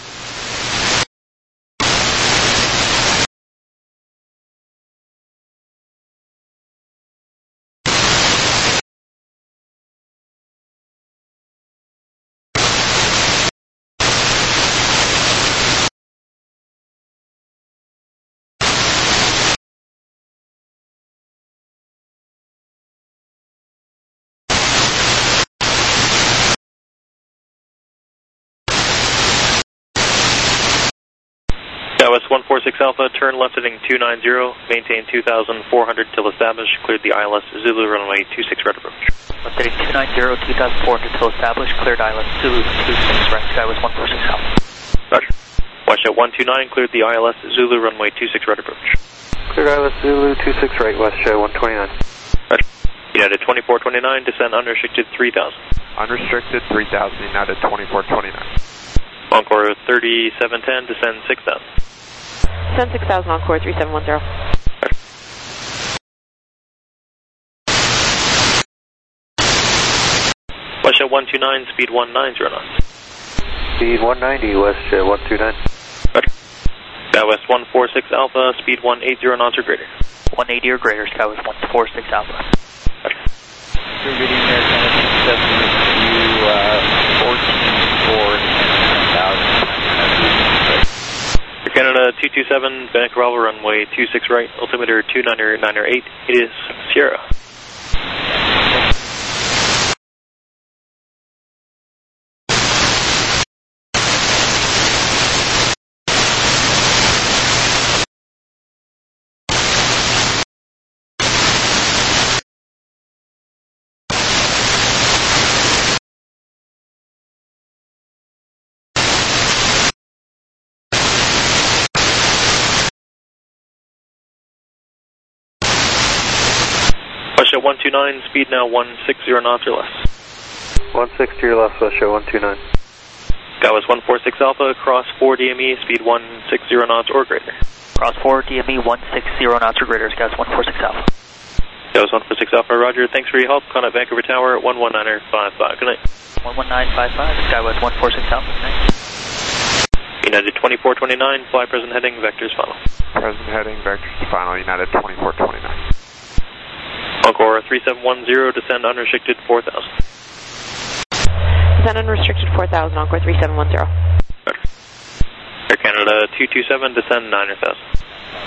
West one four six Alpha, turn left heading two nine zero, maintain two thousand four hundred till established, cleared the I L S Zulu runway two six right approach. Left heading two nine zero, two thousand four hundred till established, cleared I L S Zulu two six right, Skywest one four six Alpha. Roger. Westjet one two nine, cleared the I L S Zulu runway two six right approach. Cleared I L S Zulu two six right, Westjet one twenty-nine. Roger. United twenty-four twenty-nine, descend unrestricted three thousand. Unrestricted three thousand, United twenty-four twenty-nine. Encore thirty-seven ten, descend six thousand. Descend six thousand, Encore three seven one zero. Westjet one two nine, speed one nine zero knots. Speed one ninety, Westjet one two nine. Roger. Skywest one four six Alpha, speed one eighty knots or greater. one eighty or greater, Skywest one four six Alpha. Roger. You're getting there, Canada two seven U, uh, fourteen four, ten thousand. Canada two two seven, Vancouver Bravo runway two six right, altimeter two niner niner eight, it is Sierra. Westjet one two nine, speed now one sixty knots or less. one sixty or less, Westjet one two nine. Skywest one four six Alpha, cross four D M E, speed one sixty knots or greater. Cross four D M E one sixty knots or greater, Skywest one four six Alpha. Skywest one four six Alpha, roger. Thanks for your help. Contact Vancouver Tower at one one nine five five. Good night. one one nine five five, Skywest one four six Alpha. Thanks. United twenty-four twenty-nine, fly present heading, vectors final. Present heading, vectors final, United twenty-four twenty-nine. Encore three seven one zero, descend unrestricted four thousand. Descend unrestricted four thousand, Encore three seven one zero. Air Canada two two seven, descend nine thousand.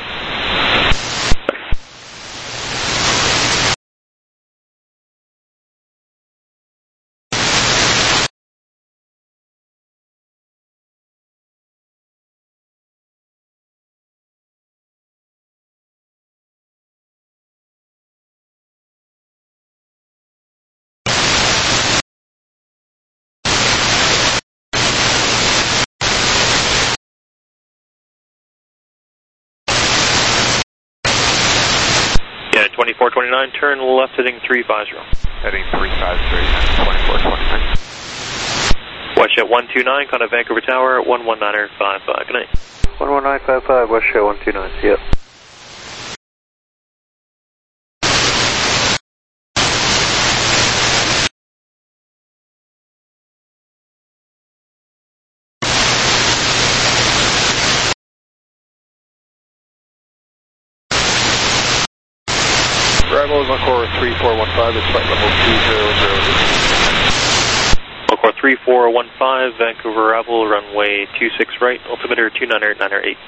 twenty-four twenty-nine, turn left heading three five zero. Heading three five zero, twenty-four twenty-nine. Westjet one two nine, contact Vancouver Tower at one one nine five five. Good night. one one nine five five, Westjet one two nine, yep. Arrival is Encore three four one five, it's flight level two zero zero. Encore three four one five, Vancouver arrival, runway two six right, altimeter two nine nine eight.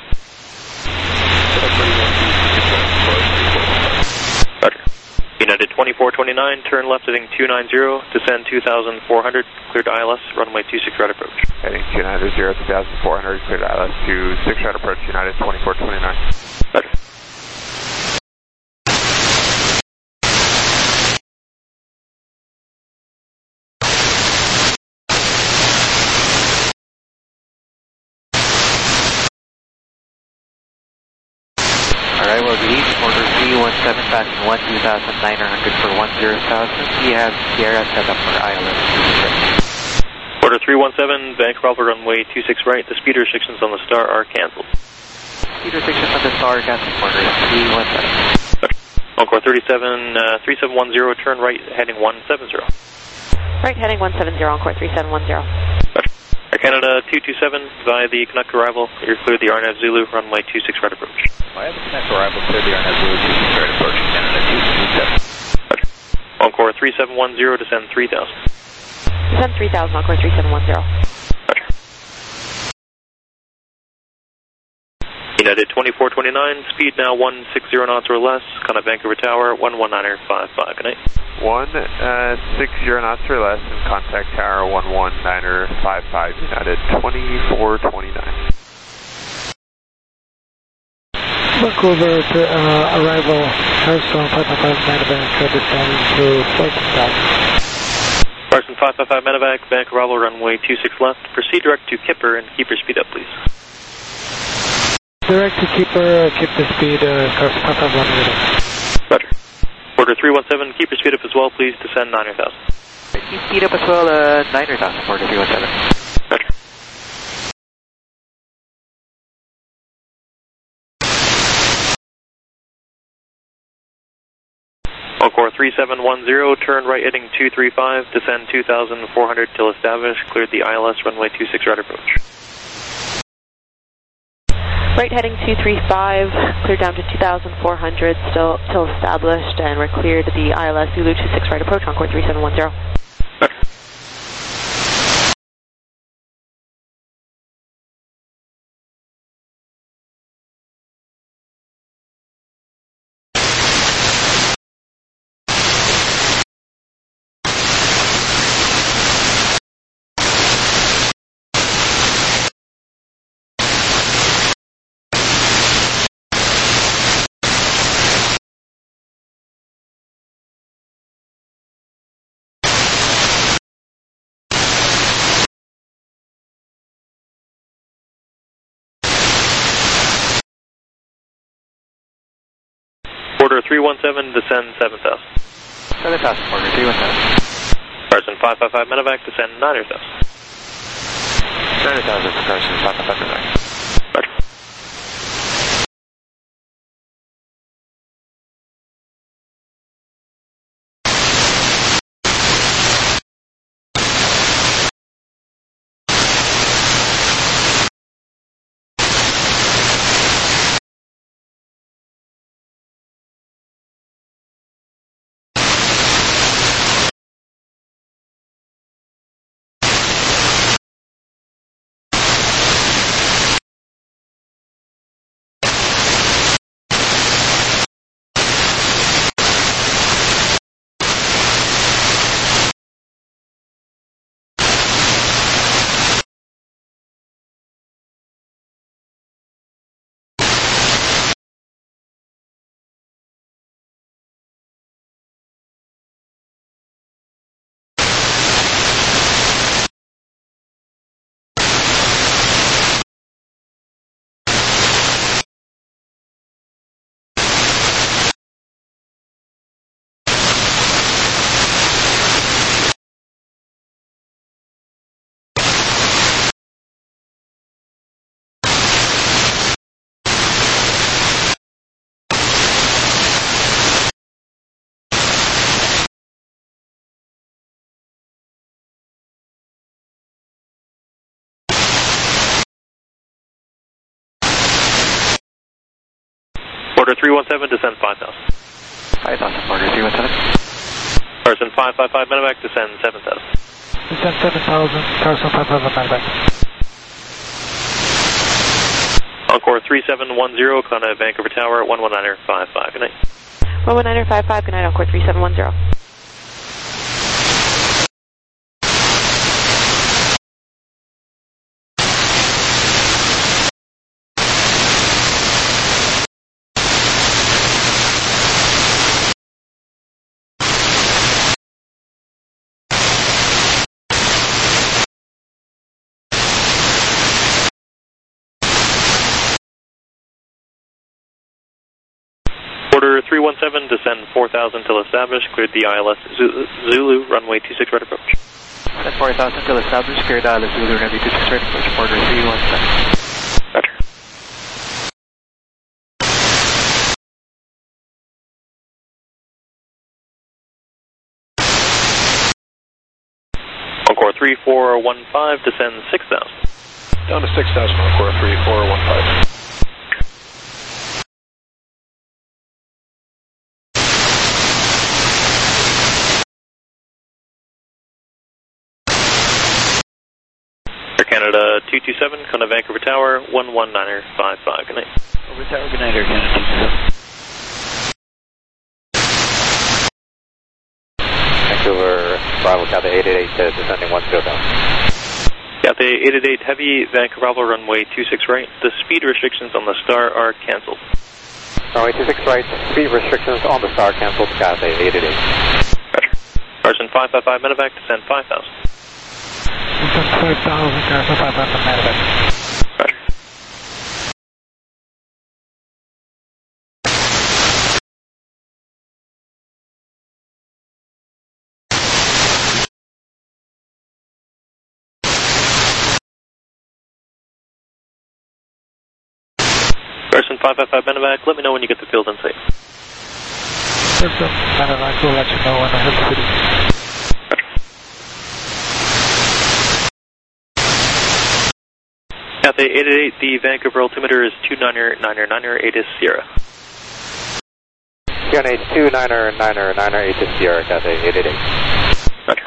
Roger. United twenty-four twenty-nine, turn left heading two nine zero, descend two thousand four hundred, cleared to I L S, runway two six right approach. Heading two nine zero, two thousand four hundred, cleared to I L S, two six right approach, United twenty-four twenty-nine. Roger. Arrival of East, order three one seven, passing one two thousand nine hundred for one zero thousand. We have Sierra set up for I L S. Order three one seven, Vancouver Alpha runway two six right, the speed restrictions on the Star are cancelled. Speed restrictions on the Star are cancelled, order three one seven. Encore thirty-seven, uh, three seven one zero, turn right heading one seven zero. Right heading one seven zero, Encore three seven one zero. Air Canada two two seven, via the Canuck arrival, you're cleared the R N F Zulu, runway two six right approach. Via the Canuck arrival, clear the R N F Zulu, two six right approach, Canada two two seven. Encore three seven one zero, descend three thousand. Descend three thousand, Encore three seven one zero. Roger. United twenty-four twenty-nine, speed now one sixty knots or less, contact Vancouver Tower, one one nine five five. Good night. one sixty knots or less, and contact Tower one one nine five five, United twenty-four twenty-nine. Vancouver to uh, arrival, Harrison five five five Medevac, descending to fourteen thousand. Harrison five five five Medevac, Vancouver arrival, runway two six left. Proceed direct to Kipper and keep your speed up, please. Direct to Keeper, keep the speed, uh, Carson five five one Medevac. Roger. Order three one seven, keep your speed up as well, please, descend nine thousand. Keep speed up as well, uh, nine thousand, order three one seven. Roger. Encore three seven one zero, turn right heading two three five, descend two thousand four hundred till established, cleared the I L S, runway two six right approach. Right heading two three five, cleared down to two thousand four hundred, still still established, and we're cleared the I L S Zulu two six right approach, Encore three seven one zero. Order three one seven, descend seven thousand. seven thousand, Porter three one seven. Carson five five five medevac, descend nine thousand. nine thousand for Carson five five five medevac. Roger. Porter three one seven, descend five thousand. five thousand, Porter three one seven. Carson five five five medevac, descend seven thousand. Descend seven thousand, Carson five five five medevac. Encore three seven one zero, contact Vancouver Tower, one one niner five five, good night. one one niner five five, good night, Encore three seven one zero. Porter three one seven, descend four thousand till established, cleared the I L S Zulu, runway two six right approach. Descend four thousand till established, cleared I L S Zulu, runway two six right approach, Porter three one seven. Roger. Encore three four one five, descend six thousand. Down to six thousand, Encore three four one five. Air Canada two two seven, contact Vancouver Tower, one one niner five five, good night. Over Tower, good night, Air Canada two two seven. Vancouver, Bravo, Cathay eight eight eight, uh, descending one zero thousand. Cathay eight eight eight Heavy, Vancouver Bravo, runway two six right. The speed restrictions on the Star are cancelled. Runway two six right, speed restrictions on the Star cancelled, Cathay eight eight eight. Roger. Carson five five five medevac, descend five thousand. Descend five thousand, Carson five five five medevac. Roger. Carson five five five medevac, let me know when you get the field in sight. Carson medevac will let you know when I hit the city. Cathay eight eight eight, the Vancouver altimeter is two niner niner niner eight is Sierra. Q N H two niner niner niner eight is Sierra, Cathay eight eight eight. Roger.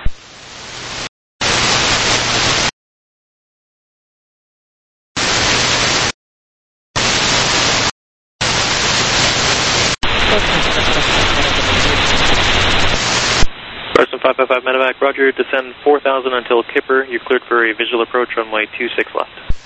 Carson five five five medevac, roger, descend four thousand until Kipper, you're cleared for a visual approach, runway two six left.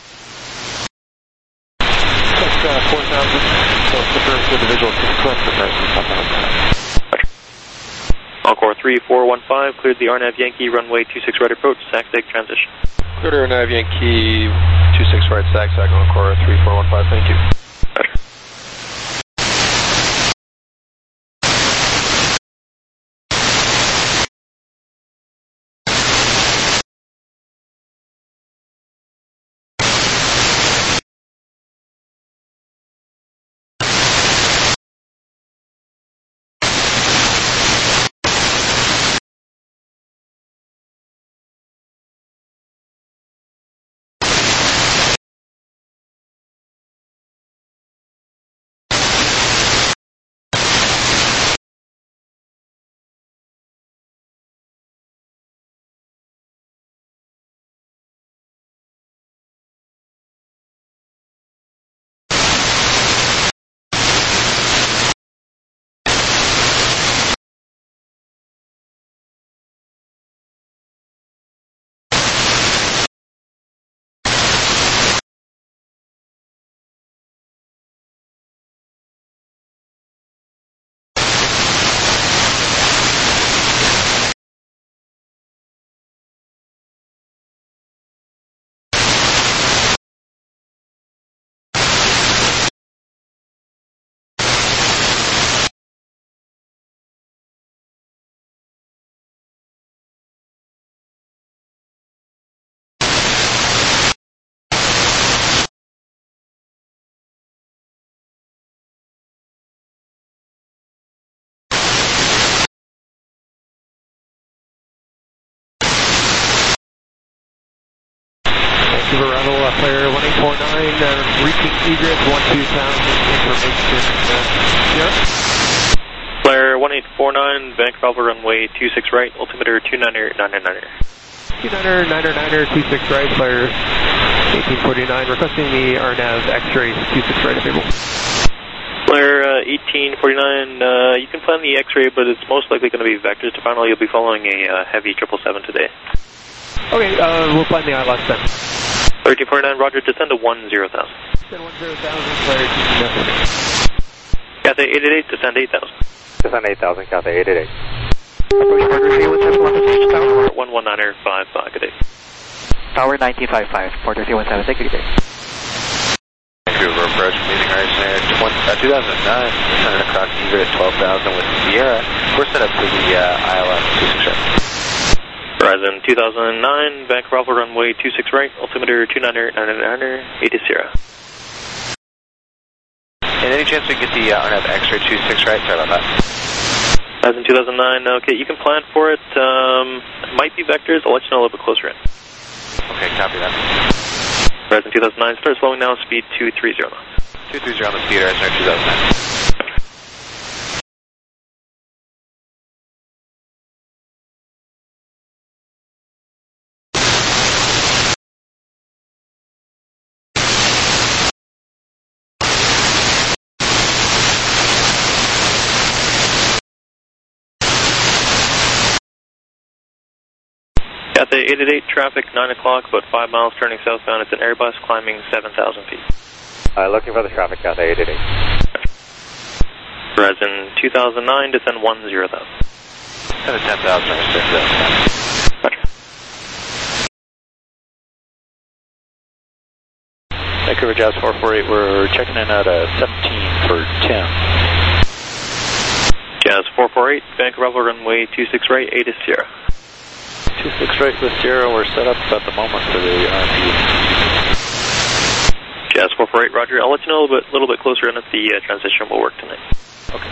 That's uh, four thousand, so Kipper with the visual six left for Carson five five five. Encore three four one five, cleared the R N A V Yankee, runway two six right approach, SAC-SAG transition. Cleared R N A V Yankee two six right, SAC-SAG, Encore three four one five, thank you. Roger. Vancouver arrival, uh, flare one eight four nine, uh, reaching egress one two thousand, information, uh, Sierra. Flare one eight four nine, Vancouver runway two six right, altimeter two niner niner niner. two niner niner niner, two six right, flare eighteen forty-nine, requesting the R N A V X-ray two six right available. Flare uh, eighteen forty-nine, uh, you can plan the X-ray, but it's most likely going to be vectors to final. You'll be following a uh, heavy triple seven today. Okay, uh, we'll plan the I L S then. thirteen forty-nine, roger, descend to one zero thousand. Descend one zero thousand, flare eighteen forty-nine. Cathay eight eight eight, descend eight thousand. Descend eight thousand, Cathay eight eight eight. Approach partner three one seven, one Tower one one niner five five, good day. Tower nineteen fifty-five, Porter three one seven, thank you, good day. Vancouver approach, meeting Ryanair two thousand nine, descended across egress twelve thousand with Sierra. We're set up for the uh, I L S two six right. Horizon two thousand nine, Vancouver runway two six right, altimeter two niner niner niner, eight is Sierra. And any chance we can get the uh, R N A V X-ray two six right? Sorry about that. Horizon two thousand nine, okay, you can plan for it. Um, it might be vectors, I'll let you know a little bit closer in. Okay, copy that. Horizon two thousand nine, start slowing down, speed two three zero knots. two three zero on the speed, Ryanair two thousand nine. Cathay eight eight eight, traffic nine o'clock, about five miles turning southbound. It's an Airbus climbing seven thousand feet. Uh, looking for the traffic, Cathay eight eight eight. Horizon two thousand nine, descend one zero thousand. Descend ten thousand, six thousand. Roger. Vancouver Jazz four four eight, we're checking in at uh, seventeen for Tim. Jazz four four eight, Vancouver runway two six right, eight is Sierra. two six right with Sierra, we're set up at the moment for the R N P. Jazz four four eight, roger. I'll let you know a little bit, little bit closer in if the uh, transition will work tonight. Okay.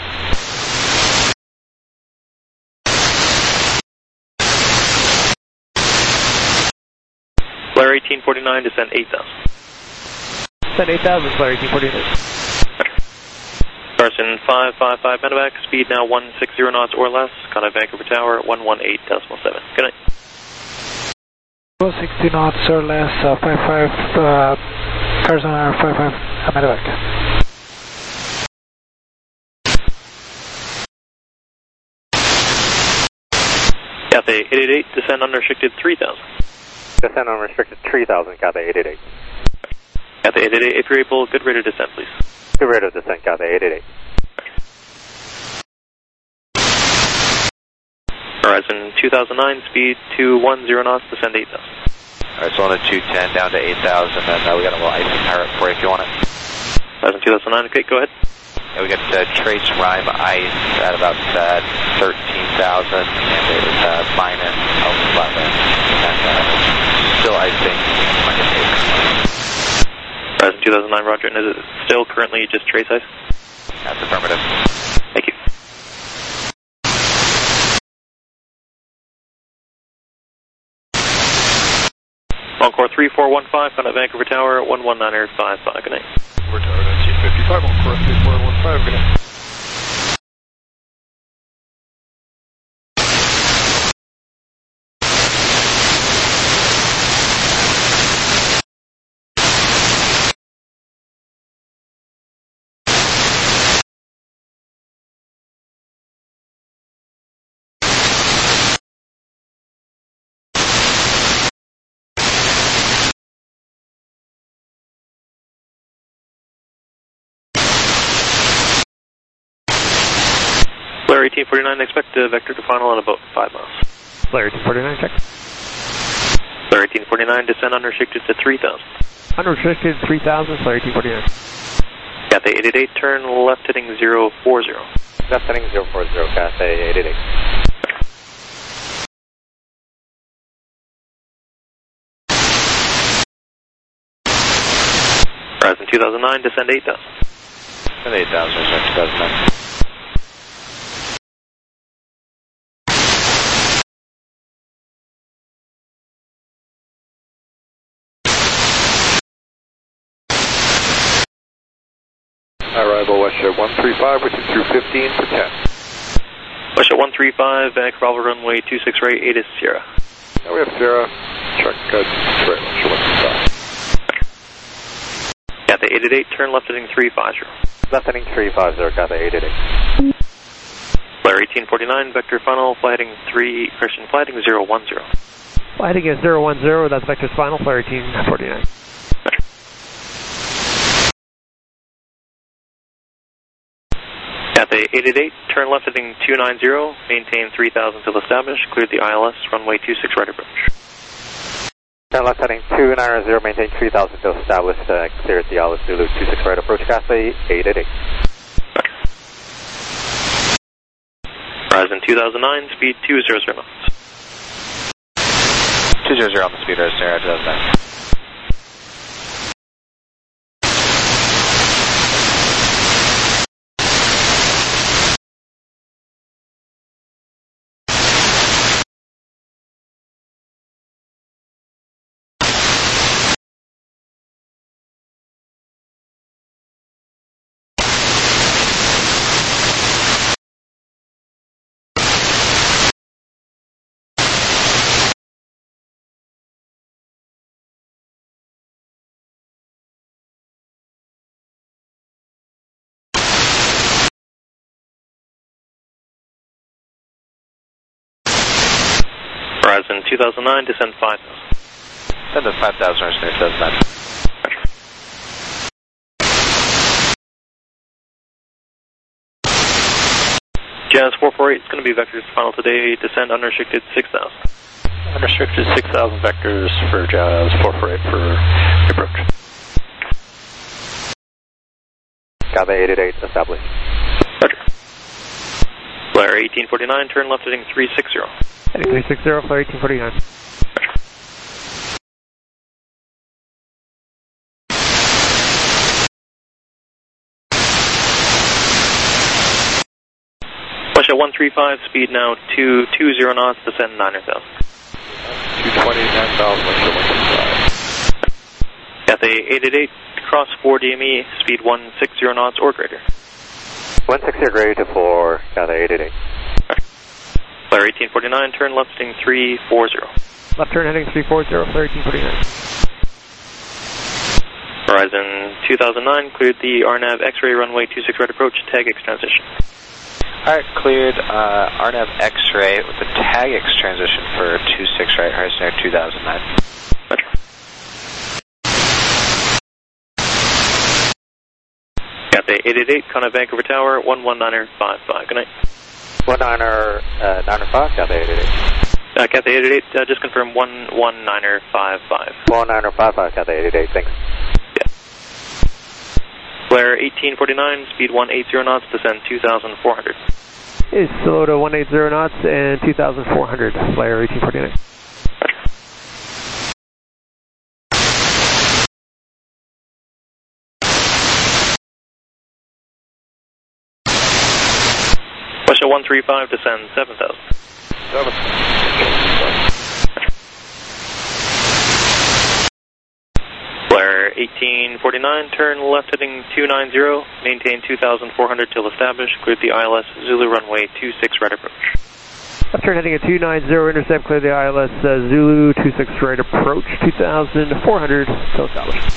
Flare eighteen forty-nine, descend eight thousand. Descend eight thousand, flare eighteen forty-nine. Carson five five five, medevac, speed now one six zero knots or less. Contact Vancouver Tower one one eight decimal seven. Good night. sixty knots or less, uh, five five, uh, Carson five five, uh, medevac. Cathay eight eight eight, descend unrestricted three thousand. Descend unrestricted three thousand, Cathay eight eight eight. Cathay eight eight eight, if you're able, good rate of descent, please. Good rate of descent, Cathay eight eight eight. Horizon two thousand nine, speed two one zero knots, descend eight thousand. Alright, so on a two ten down to eight thousand, and uh, we got a little icy pirate for you if you want it. Horizon two thousand nine, okay, go ahead. Yeah, we got uh, trace rime ice at about uh, thirteen thousand, and it was uh, minus eleven, and uh, still icing. Horizon two thousand nine, roger, and is it still currently just trace ice? That's affirmative. Thank you. Encore three four one five, contact Vancouver Tower one one niner five five, good night. We're Tower nineteen fifty-five, Encore three four one five, good night. Flare eighteen forty-nine, expect uh, vector to final at about five miles. Flare eighteen forty-nine, check. Flare eighteen forty-nine, descend unrestricted to three thousand. Unrestricted three thousand, flare eighteen forty-nine. Cathay eight eight eight, turn left heading zero four zero. Left heading zero four zero, Cathay eight eight eight. Horizon two thousand nine, descend eight thousand. Descend eight thousand, two thousand nine. Arrival WestJet one three five, which is through fifteen for ten. WestJet one three five, Vancouver Bravo runway two six right, eight is Sierra. Now we have Sierra, check good, straight, WestJet one three five. Got the eight eight eight, turn left heading three five zero. Left heading three five zero, got the eight eight eight. Flare eighteen forty-nine, vector final, fly heading three, correction, fly heading zero one zero. Fly heading is zero one zero, that's vector's final, flare eighteen forty-nine. At the eight eight eight, turn left heading two nine zero, maintain three thousand till established, cleared the I L S, runway two six right approach. Turn left heading two nine zero, maintain three thousand till established, uh, cleared the I L S Zulu two six right approach, Cathay eight eight eight. Horizon two thousand nine, speed two hundred knots. two hundred on the speed register, two thousand nine. Horizon two thousand nine, descend five thousand. Send us five thousand, Horizon two thousand nine. Jazz four four eight is going to be vectors final today, descend unrestricted six thousand. Unrestricted six thousand vectors for Jazz four four eight for approach. Got the eight eight eight, established. Roger. Flare eighteen forty-nine, turn left heading three six zero. Heading three six zero, flare eighteen forty-nine. WestJet one three five, speed now two two zero knots, descend nine thousand. two twenty, nine thousand, WestJet one three five. Got the eight eight eight, cross four D M E, speed one six zero knots or greater. one six zero greater to four, got the eight eight eight. Flare eighteen forty-nine, turn left heading three four zero. Left turn heading three four zero, flare eighteen forty-nine. Horizon two thousand nine, cleared the R NAV X-ray runway two six right approach, tag X transition. Alright, cleared uh, R NAV X-ray with the tag X transition for two six right, Horizon Air two thousand nine. Roger. Got the eight eight eight, Contact Vancouver Tower, one one niner five five. Good night. one niner, uh, niner five, got the eight eight eight. Uh, got the eight eight eight, uh, just confirm one one niner five five. one niner five five, got the eight eight eight, thanks. Yeah. Flare eighteen forty-nine, speed one eighty knots, descend two thousand four hundred. Is slow to one eighty knots and two thousand four hundred, flare eighteen forty-nine. WestJet one three five, descend seven thousand. seven. Flare eighteen forty-nine, turn left heading two nine zero, maintain two thousand four hundred till established, cleared the I L S Zulu runway two six right approach. Left turn heading at two nine zero, intercept, clear the I L S uh, Zulu two six right approach, two thousand four hundred till established.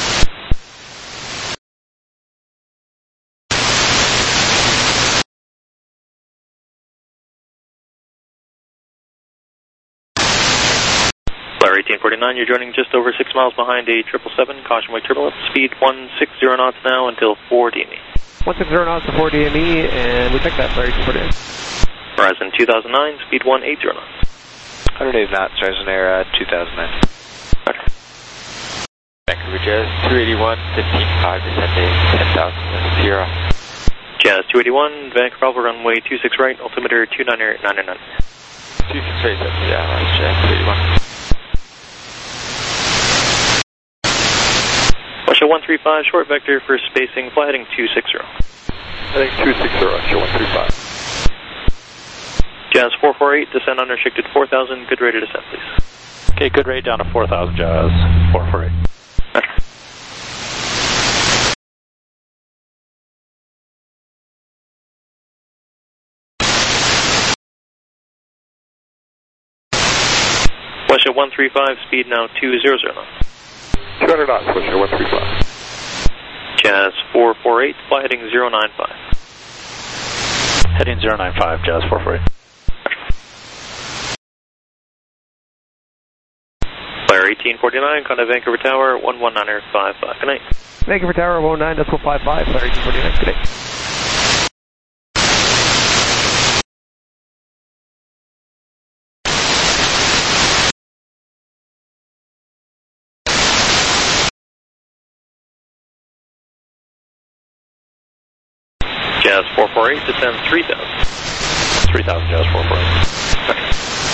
Flare eighteen forty-nine, you're joining just over six miles behind a triple seven, caution wake turbulence, speed one six zero knots now until four D M E. one six zero knots to four D M E, and we check that, flare eighteen forty-nine. Horizon two thousand nine, speed one eighty knots. one hundred eight knots, Horizon Air uh, two thousand nine. Okay. Vancouver Jazz two eighty-one, fifteen five, descending ten thousand, Sierra. Jazz two eighty-one, Vancouver Bravo runway two six right, altimeter two niner nine nine. two six right, yeah, Jazz two eighty-one. WestJet one three five, short vector for spacing, fly heading two six zero. Heading two six zero, WestJet one three five. Jazz four four eight, descend unrestricted four thousand, good rate of descent, please. Okay, good rate down to four thousand, Jazz four four eight. Westjet one three five, speed now two hundred knots. two hundred knots, Westjet one three five. Jazz four four eight, fly heading zero nine five. Heading zero nine five, Jazz four four eight. Flyer eighteen forty-nine, contact Vancouver Tower, one one nine five five. Good night. Vancouver Tower, one nine decimal five five, Flyer eighteen forty-nine, good night. Jazz four four eight, descend three thousand. three thousand, Jazz four four eight. Okay.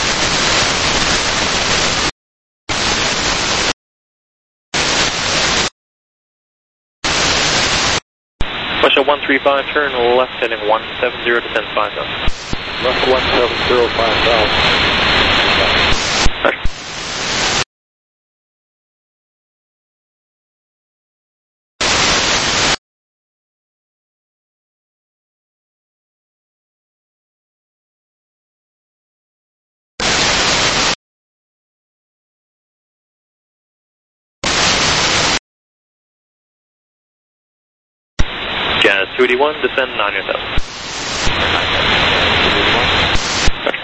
Westjet one three five, turn left heading one seven zero, descend five thousand. Left one seven zero, five thousand. Okay. Jazz two eighty-one, descend nine thousand. Okay.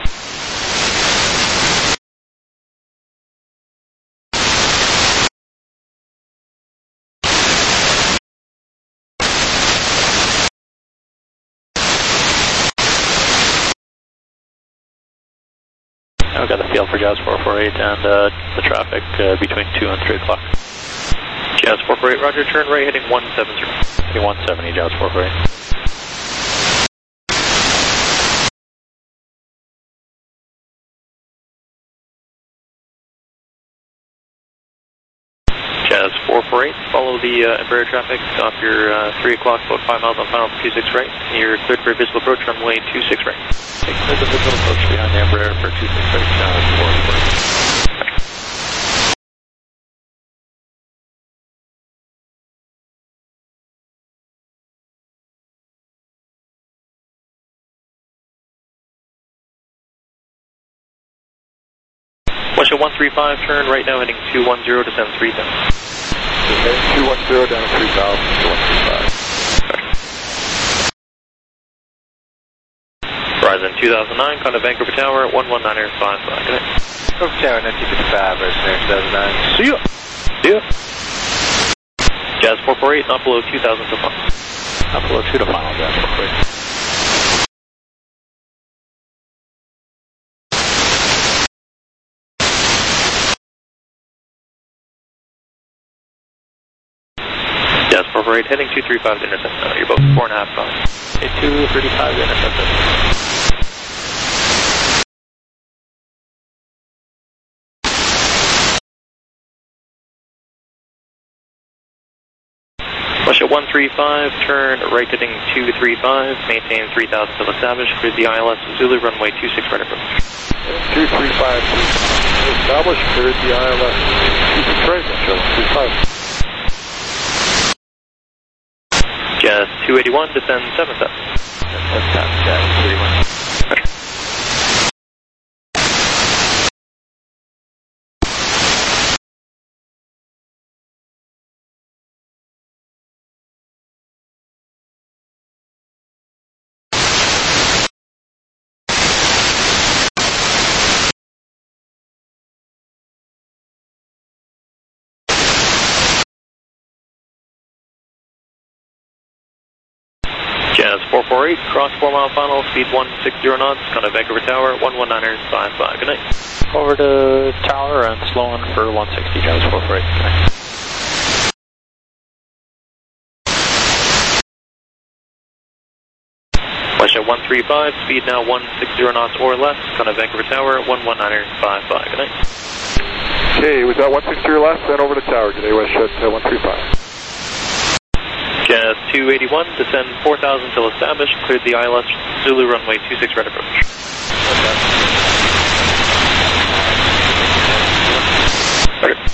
I've got the field for Jazz four four eight and uh, the traffic uh, between two and three o'clock. Jazz four four eight, roger, turn right heading one seven zero. Heading one seventy, Jazz four four eight. Jazz four four eight, follow the uh, Embraer traffic off your uh, three o'clock, about five miles on final two six right. You're cleared for a visible approach, runway two six right. Okay, clear the visible approach behind the Embraer for two six right, Jazz four four eight. Westjet one three five, turn right now heading two one zero, descend three thousand. Okay, two one zero down to three thousand, two one three five. Verizon two thousand nine, contact Vancouver Tower, one one nine five five. Good night. Vancouver Tower, nineteen fifty-five, Verizon two thousand nine. See ya. See ya. Jazz four four eight, not below two thousand to final. Not below two to final, Jazz four four eight. Jazz four four eight, heading two three five to intercept. No, you're both four and a half five. Okay, two thirty-five to intercept it. Westjet one three five, turn right heading two three five, maintain three thousand till established, clear the I L S Zulu, runway two six right approach. two three five, established, cleared the I L S two six right, Westjet one three five. Jazz two eighty-one, descend seven thousand. That's Jazz two eighty-one. Okay. Jazz four four eight, cross four mile final, speed one six zero knots, contact Vancouver Tower, one one nine five five. Good night. Over to Tower and slowing for one sixty, Jazz four four eight. Good night. Westjet one three five, speed now one six zero knots or less, contact Vancouver Tower, one one nine five five. Good night. Okay, we got one six zero left, then over to Tower. Good day, Westjet uh, one three five. Jazz two eighty-one, descend four thousand till established, cleared the I L S Zulu, runway two six right approach. Okay.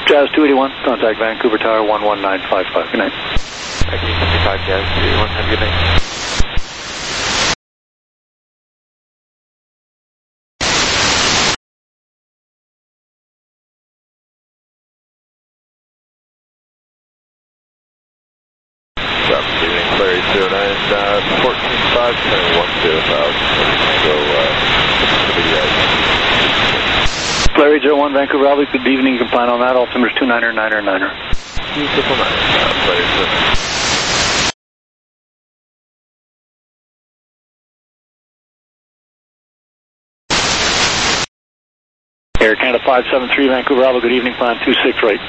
Jazz two eighty-one, contact Vancouver Tower one one nine five five. Good night. nineteen fifty-five Jazz two eighty-one, have a good night. Larry zero nine, uh, fourteen five, ten one zero thousand. Go, uh, Larry zero one, Vancouver Albi, good evening, you can plan on that, altimeter two niner niner niner. Two triple nine, uh, Larry zero nine. Air Canada five seven three, Vancouver Albi, good evening, plan two six right.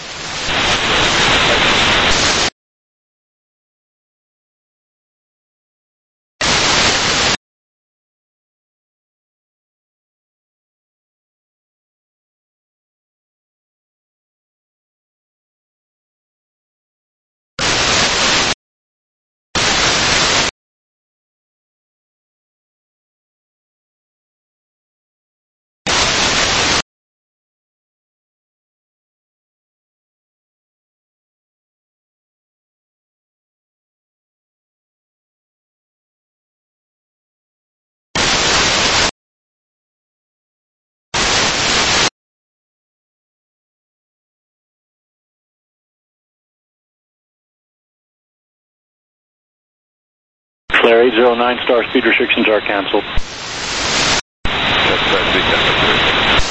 Flare eight zero nine, star speed restrictions are cancelled. That's right, big temperature.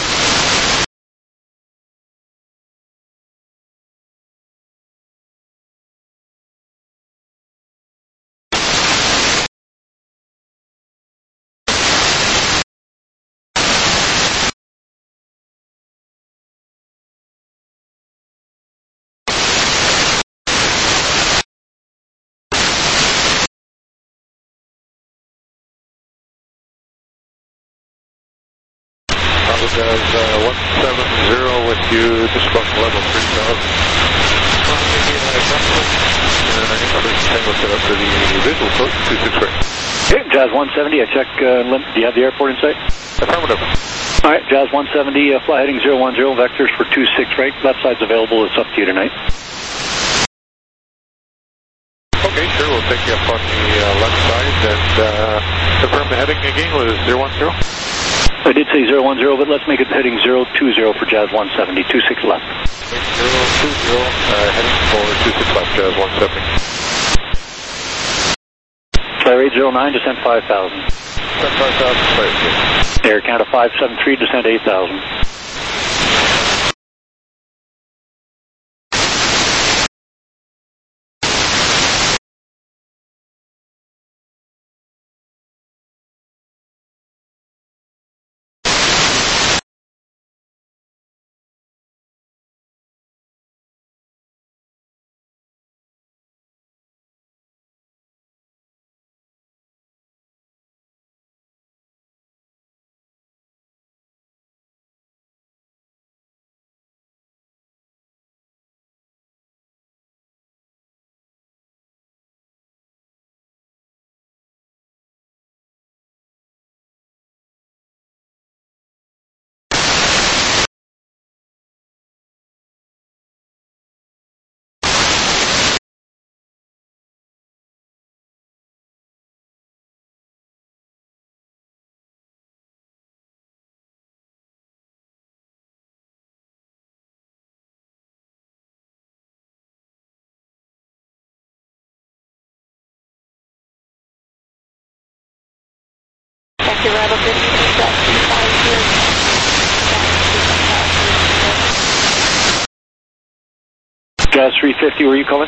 Jazz uh, one seven zero with you, just about level three thousand. And I think I'm going to tangle set up for the visual approach, two six right. Okay, Jazz one seventy, I check, uh, limp. Do you have the airport in sight? Affirmative. Alright, Jazz one seventy, uh, fly heading zero one zero, vectors for two six right. Left side's available, it's up to you tonight. Okay, sure, we'll take you up on the uh, left side and uh, confirm the heading again with zero one zero. I did say zero one zero, but let's make it heading zero two zero for Jazz one seventy, two six left. zero two zero, uh, heading for two six left, Jazz one seventy. Flare eight zero nine, descent five thousand. Descent five thousand, clear. Air Canada five seven three, descent eight thousand. Jazz three fifty, where are you calling?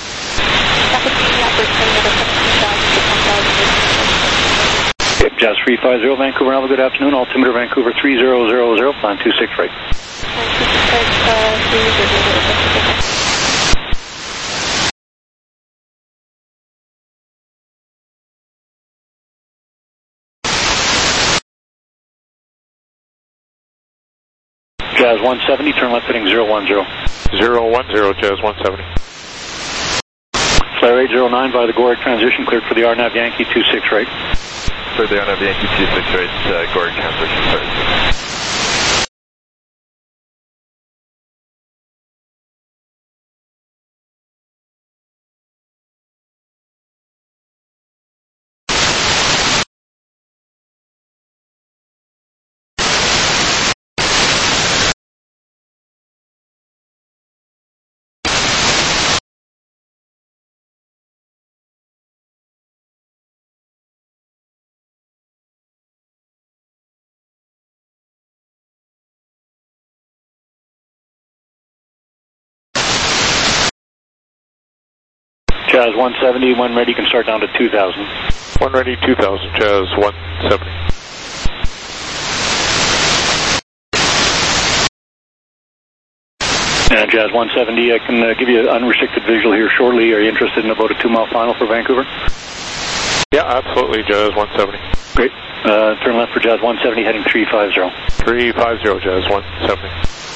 Okay, Jazz three five zero, Vancouver Alpha, good afternoon. Altimeter Vancouver three zero zero zero, plan two six right. Jazz one seventy, turn left heading zero one zero. zero one zero, Jazz one seventy. Flare eight zero nine by the Goric transition, cleared for the R N A V Yankee two six right. For the R N A V Yankee two six right, uh, Goric transition, sorry. Jazz one seventy, when ready, you can start down to two thousand. One ready, two thousand, Jazz one seventy. Uh, Jazz one seventy, I can uh, give you an unrestricted visual here shortly. Are you interested in about a two-mile final for Vancouver? Yeah, absolutely, Jazz one seventy. Great. Uh, turn left for Jazz one seventy, heading three five zero. three five zero, Jazz one seventy.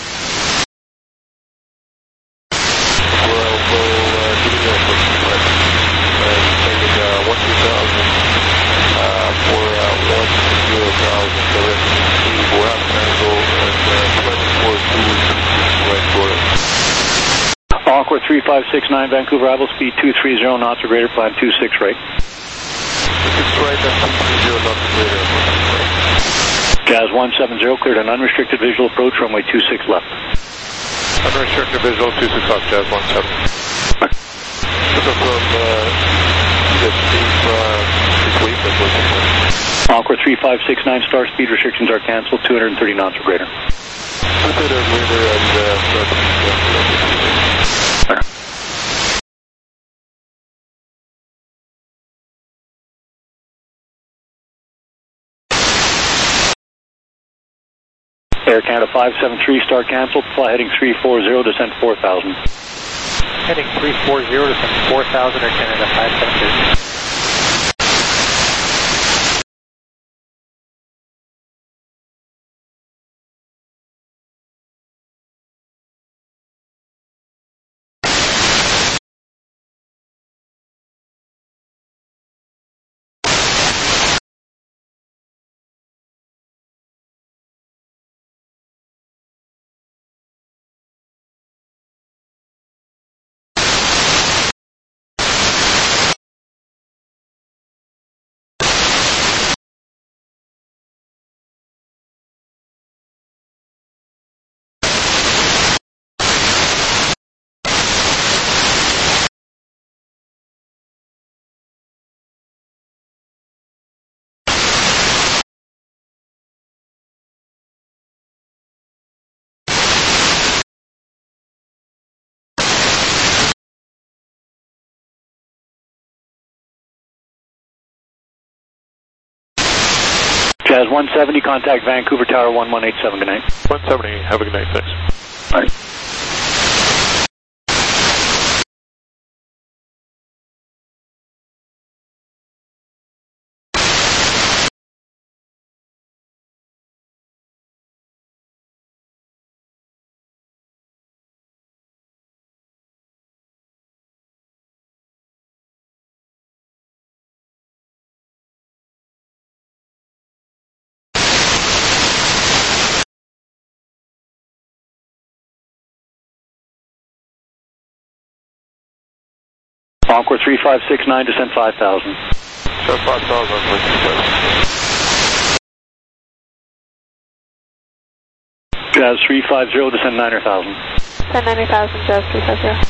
Encore three five six nine, Vancouver arrival, speed two three zero knots or greater, climb two six right. six right and two three zero knots or greater. Jazz one seventy, cleared an unrestricted visual approach, runway two six left. Unrestricted visual, two six left, Jazz one seventy. Took up from uh, the speed uh, sweep and was Encore three five six nine, star speed restrictions are cancelled, two hundred thirty knots or greater. two hundred or greater and uh, Air Canada five seven three, start cancelled, fly heading three four zero, descent four thousand. Heading three four zero, descent four thousand, Air Canada five seven three. Jazz one seventy, contact Vancouver Tower one one eight seven, good night. one seventy, have a good night, thanks. All right. Encore three five six nine, descent five thousand. Descent five thousand, Jazz three five zero, descent nine thousand. Descent nine thousand, Jazz three five zero.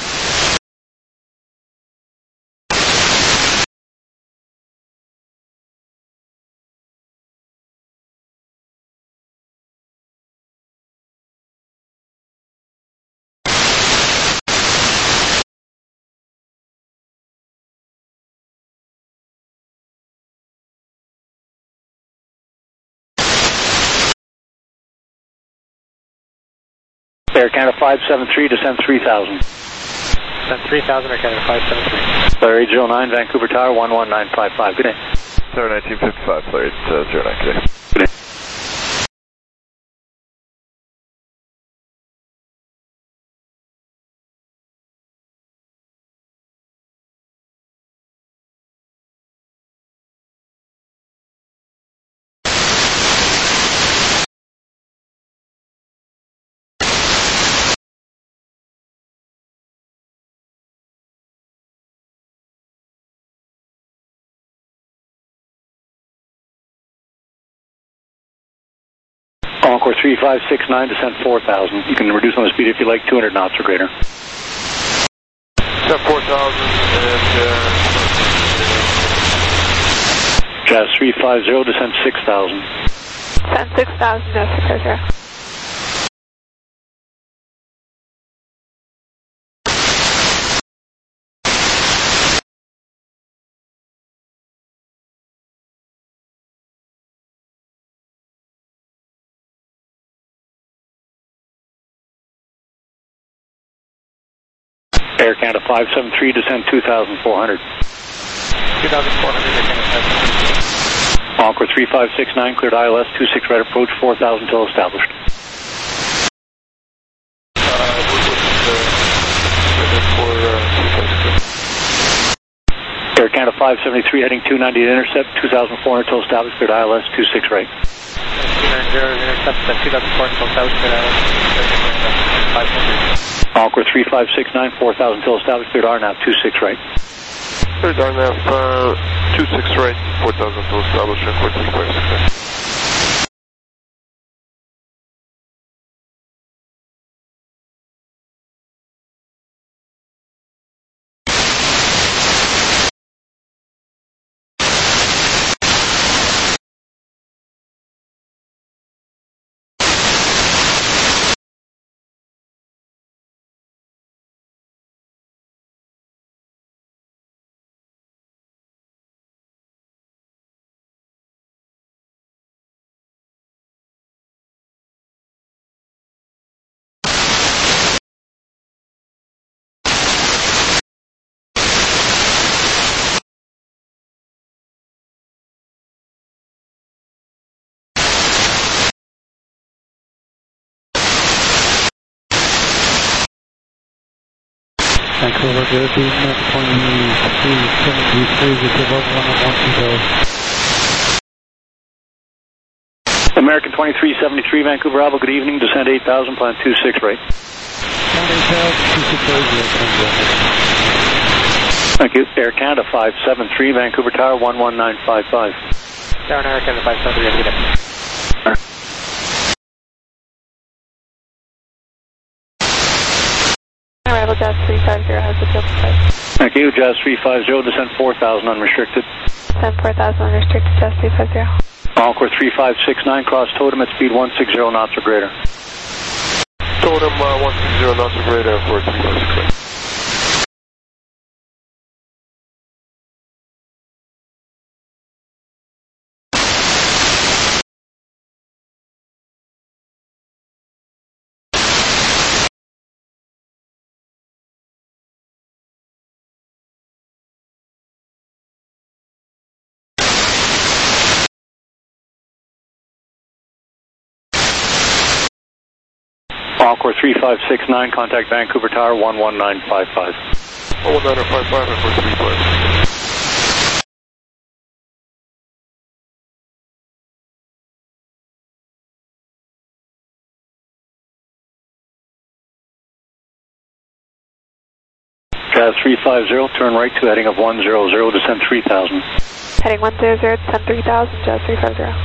Air Canada five seven three, descent three thousand. Descent three thousand, Air Canada five seven three. Flare eight zero nine, Vancouver Tower one one nine five five, good day. Tower nineteen fifty-five, Flare eight zero nine, good day. Good day. Encore three five six nine, descent four thousand. You can reduce on the speed if you like, two hundred knots or greater. Descent four thousand and... Uh, Jazz three five zero, descent six thousand. Descent six thousand, Jazz six five zero. Air Canada five seven three, descend two thousand four hundred. two thousand four hundred, Air Canada five seven three. Encore three five six nine, cleared I L S two six right approach, four thousand till established. Air Canada five seventy-three, heading two ninety to intercept, two thousand four hundred till established, cleared I L S two six right. two ninety, intercept at two thousand four hundred till established, cleared I L S five hundred. Encore three five six nine, four thousand till established, cleared R N A V two six right. Cleared R N A V uh, two six right, four thousand till established, and three five six nine. Vancouver, good. The American twenty-three seventy-three, get to level one one two go. American twenty-three seventy-three, Vancouver Bravo, good evening, descend eight thousand, plan two six right. eight thousand, two six right. Thank you. Air Canada five seven three, Vancouver Tower one one nine five five. Down Air Canada five seven three, get it. Arrival Jazz three five zero has the field size. Thank you. Jazz three five zero, descend four thousand unrestricted. Descend four thousand unrestricted, Jazz three five zero. Encore three five six nine, cross totem at speed one six zero knots or greater. Totem uh, one six zero knots or greater for three five six nine. Encore three five six nine, contact Vancouver Tower one one nine five five. one one nine five five for three five. Jazz three five zero, turn right to heading of one zero zero, descend three thousand. Heading one zero zero, descend three thousand, Jazz three five zero.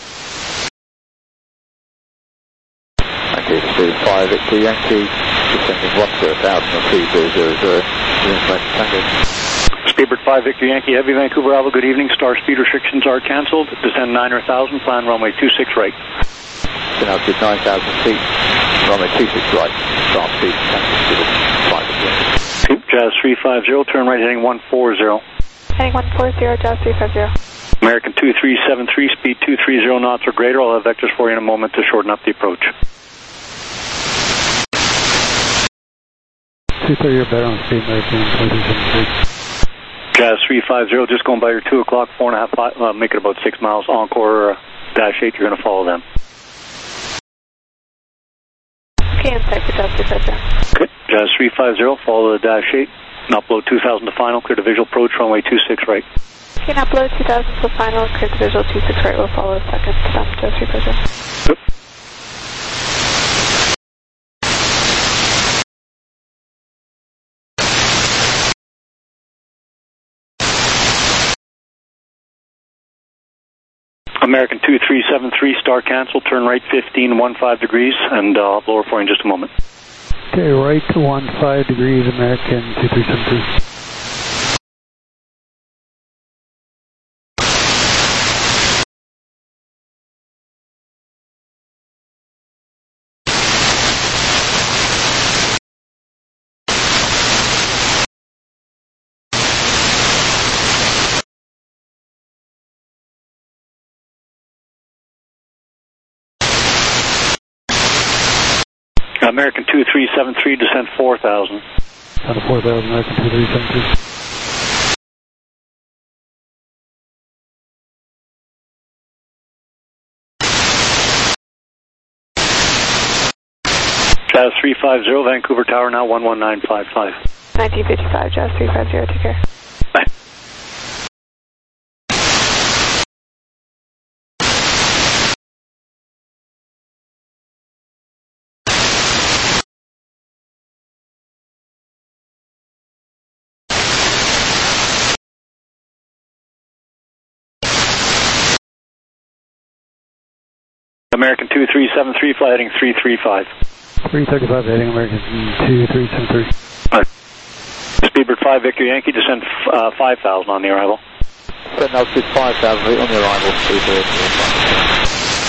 Okay, speed five, Victor Yankee, descending one zero thousand or three zero zero zero, Speedbird five, Victor Yankee, Heavy Vancouver Bravo, good evening, star speed restrictions are cancelled, descend nine thousand, plan runway two six right. Descend altitude nine thousand feet, runway two six right, star speed cancelled, five again. Jazz three five zero, turn right heading one four zero. Heading one four zero, Jazz three five zero. American two three seven three, speed two three zero knots or greater, I'll have vectors for you in a moment to shorten up the approach. two thirty or better on speed, American twenty-three seventy-three. Jazz three five zero, just going by your two o'clock, four and a half, five, uh, make it about six miles. Encore uh, dash eight, you're going to follow them. Okay, inside for Jazz three five zero. Okay, Jazz three five zero, follow the dash eight, and upload two thousand to final, clear to visual approach, runway two six right. Okay, and upload two thousand to final, clear to visual two six right, we'll follow a second, stop Jazz three five zero. Good. American two three seven three, star cancel, turn right fifteen, one five degrees, and uh, I'll blow her for you in just a moment. Okay, right to one five degrees, American two three seven three. American two three seven three, descend four thousand. Down to four thousand, American two three seven three. Jazz three five zero, Vancouver Tower, now one one nine five five. nineteen fifty-five, Jazz three five zero, take care. Bye. American two three seven three, fly heading three three five. three thirty-five heading American two three seven three. Right. Speedbird five, Victor Yankee, descend uh, five thousand on the arrival. Descend altitude five thousand on the arrival, Speedbird.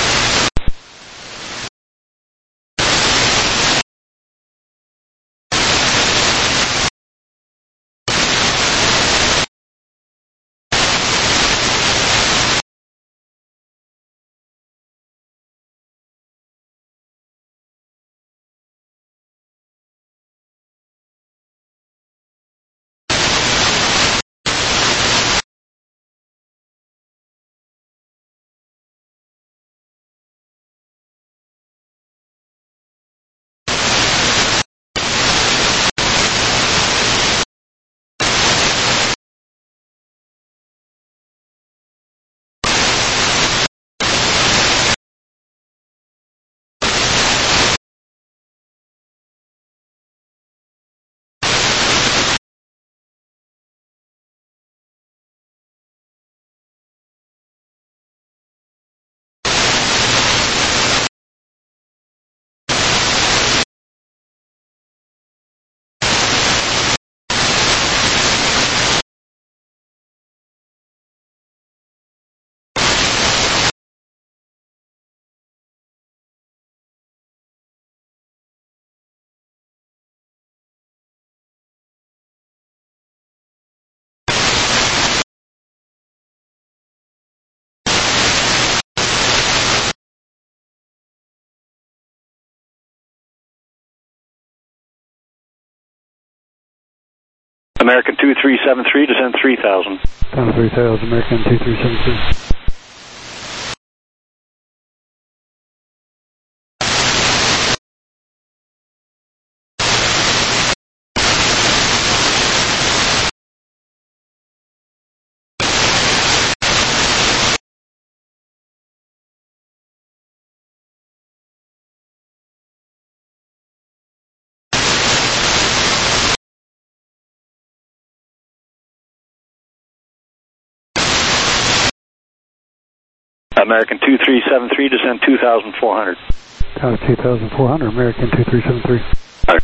American two three seven three, descend three thousand. Down to three thousand, American two three seven three. American two three seven three, descend two thousand four hundred. Down to two thousand four hundred, American two three seven three. All right.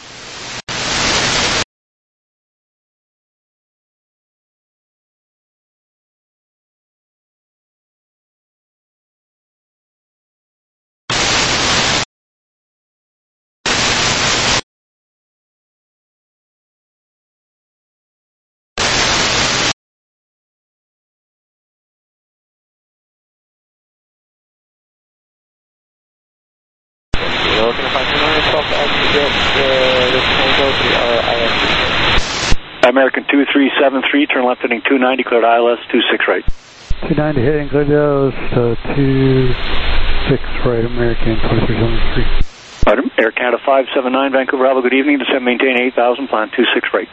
American two three seven three, turn left heading two ninety, cleared I L S two six right. two ninety heading, cleared Dallas to two six right, American two three seven three. Right, Air Canada five seven nine, Vancouver, Alpha, good evening, descend maintain eight thousand, plan two six right.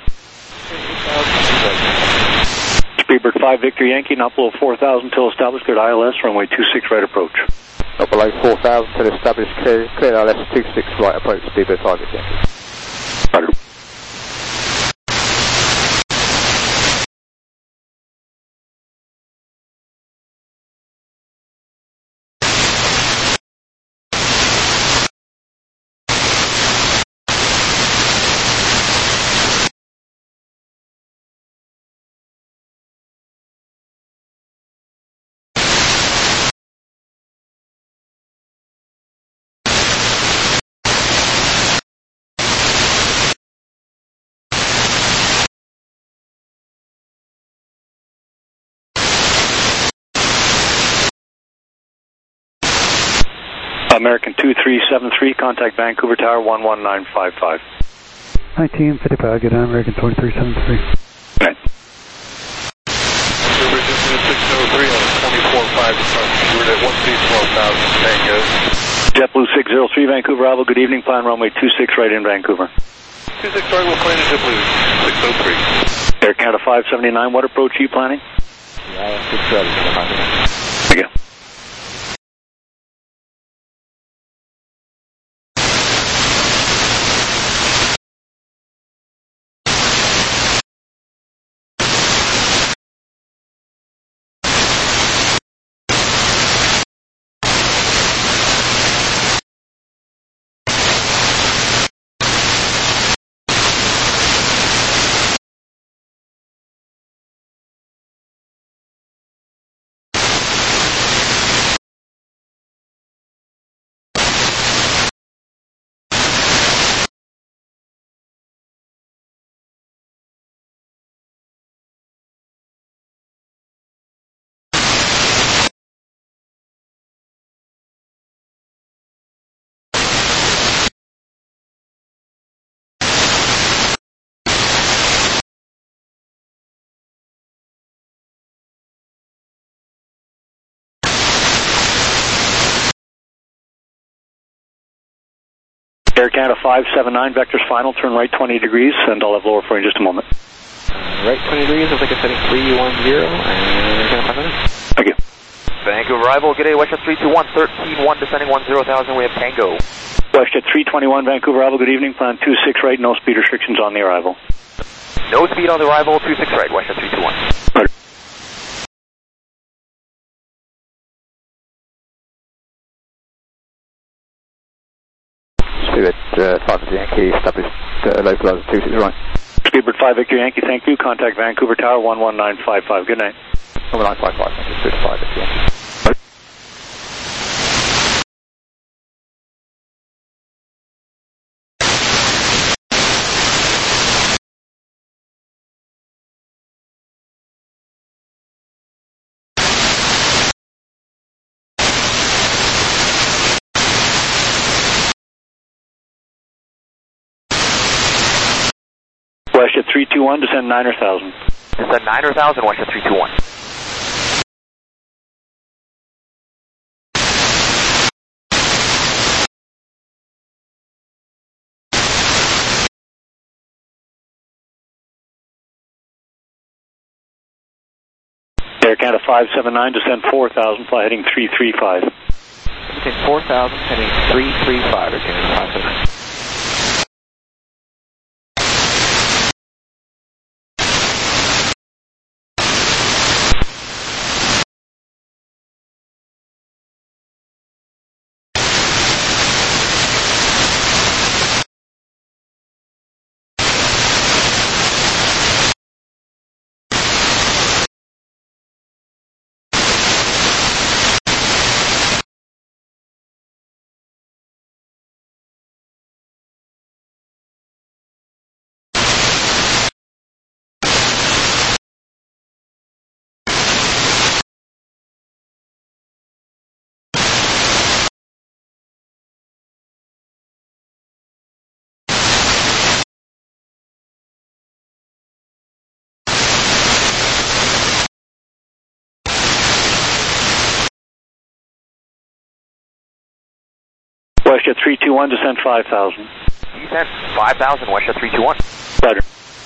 Speedbird five, Victor Yankee, not below four thousand till established, cleared I L S, runway two six right approach. Not below four thousand till established, cleared, cleared I L S two six right approach, Speedbird five, Victor Yankee. Right. American two three seven three, contact Vancouver Tower one one nine five five. nineteen fifty-five, get on American twenty-three seventy-three. Right. six oh three on twenty-four five, we're at one speed twelve thousand, Tango. JetBlue six oh three, Vancouver, Bravo, good evening, plan runway two six right in Vancouver. two six right, we'll plan in JetBlue six oh three. Air Canada five seventy-nine, what approach are you planning? Yeah, six ready. Thank you. Air Canada five seven nine, vectors final, turn right twenty degrees, and I'll have lower for you in just a moment. Uh, right twenty degrees, looks like it's heading three one zero, and Canada five minutes. Thank you. Vancouver arrival, good day, WestJet three two one, thirteen one, descending one zero thousand, we have Tango. WestJet three twenty-one, Vancouver arrival, good evening, plan two six right, no speed restrictions on the arrival. No speed on the arrival, two six right, WestJet three two one. Right. Speedbird uh, five Victor Yankee, established uh, local altitude two six right. Speedbird five Victor Yankee, thank you. Contact Vancouver Tower one one nine five five. Good night. one one nine five five, thank you. Speedbird five Victor Yankee. WestJet three two one, descend niner thousand. Descend niner thousand, WestJet three two one. Air Canada five seven nine, descend four thousand, fly heading three three five. Descend four thousand, heading three three five, Air Canada five seven nine. WestJet three two one, descend five thousand. Descend five thousand, WestJet three two one. Roger.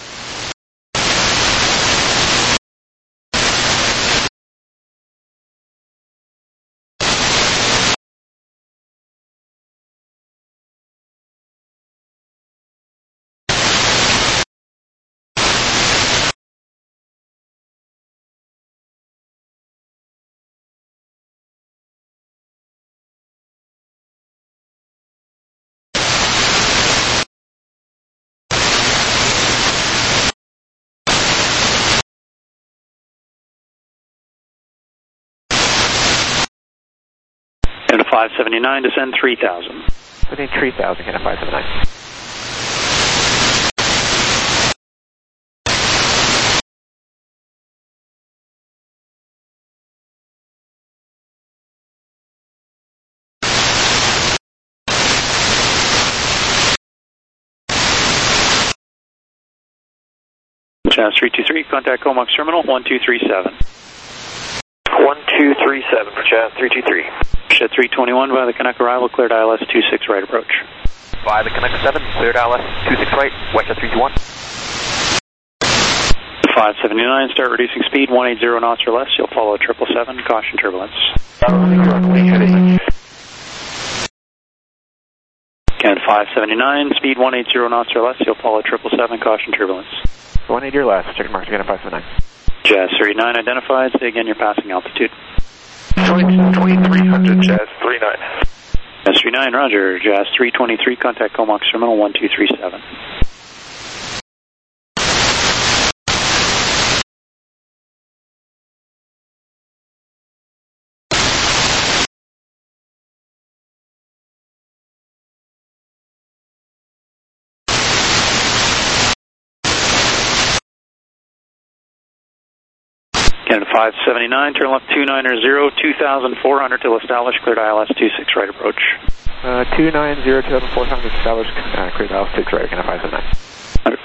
five seventy-nine, descend three thousand. Within three thousand, Canada five seventy-nine. Jazz three two three, contact Comox Terminal one two three seven. one two three seven for Jazz three two three. Shed three twenty-one by the Canuck arrival, cleared I L S two six right approach. By the Canuck seven, cleared I L S two six right, Westjet three two one. five seventy-nine, start reducing speed, one eighty knots or less. You'll follow triple seven, caution turbulence. Again, five seventy-nine, speed one eighty knots or less. You'll follow triple seven, caution turbulence. one eighty or less, check marks again at five seventy-nine. Jazz thirty-nine identified, say again your passing altitude. twenty-three hundred, Jazz three nine. Jazz three nine, roger. Jazz three twenty-three, contact Comox Terminal one two three seven. Again, five seventy-nine, turn left two nine zero, two thousand four hundred till established, cleared I L S two six right approach. Uh, two nine zero, two thousand four hundred established, uh, cleared I L S six right, again at five seventy-nine. Okay.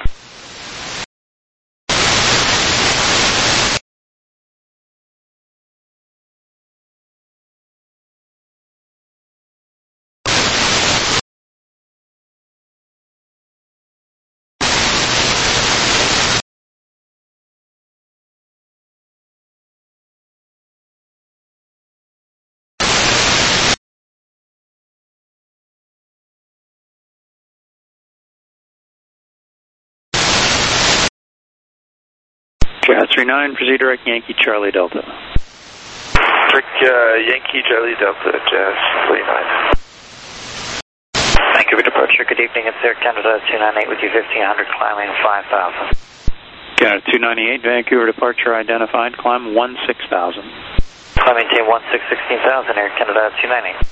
Jazz three nine, proceed direct Yankee Charlie Delta. Direct uh, Yankee Charlie Delta, Jazz three nine. Vancouver departure, good evening, it's Air Canada two ninety-eight with you fifteen hundred, climbing five thousand. Canada two ninety-eight, Vancouver departure identified, climb one six thousand. Climbing team one six sixteen thousand, Air Canada two ninety-eight.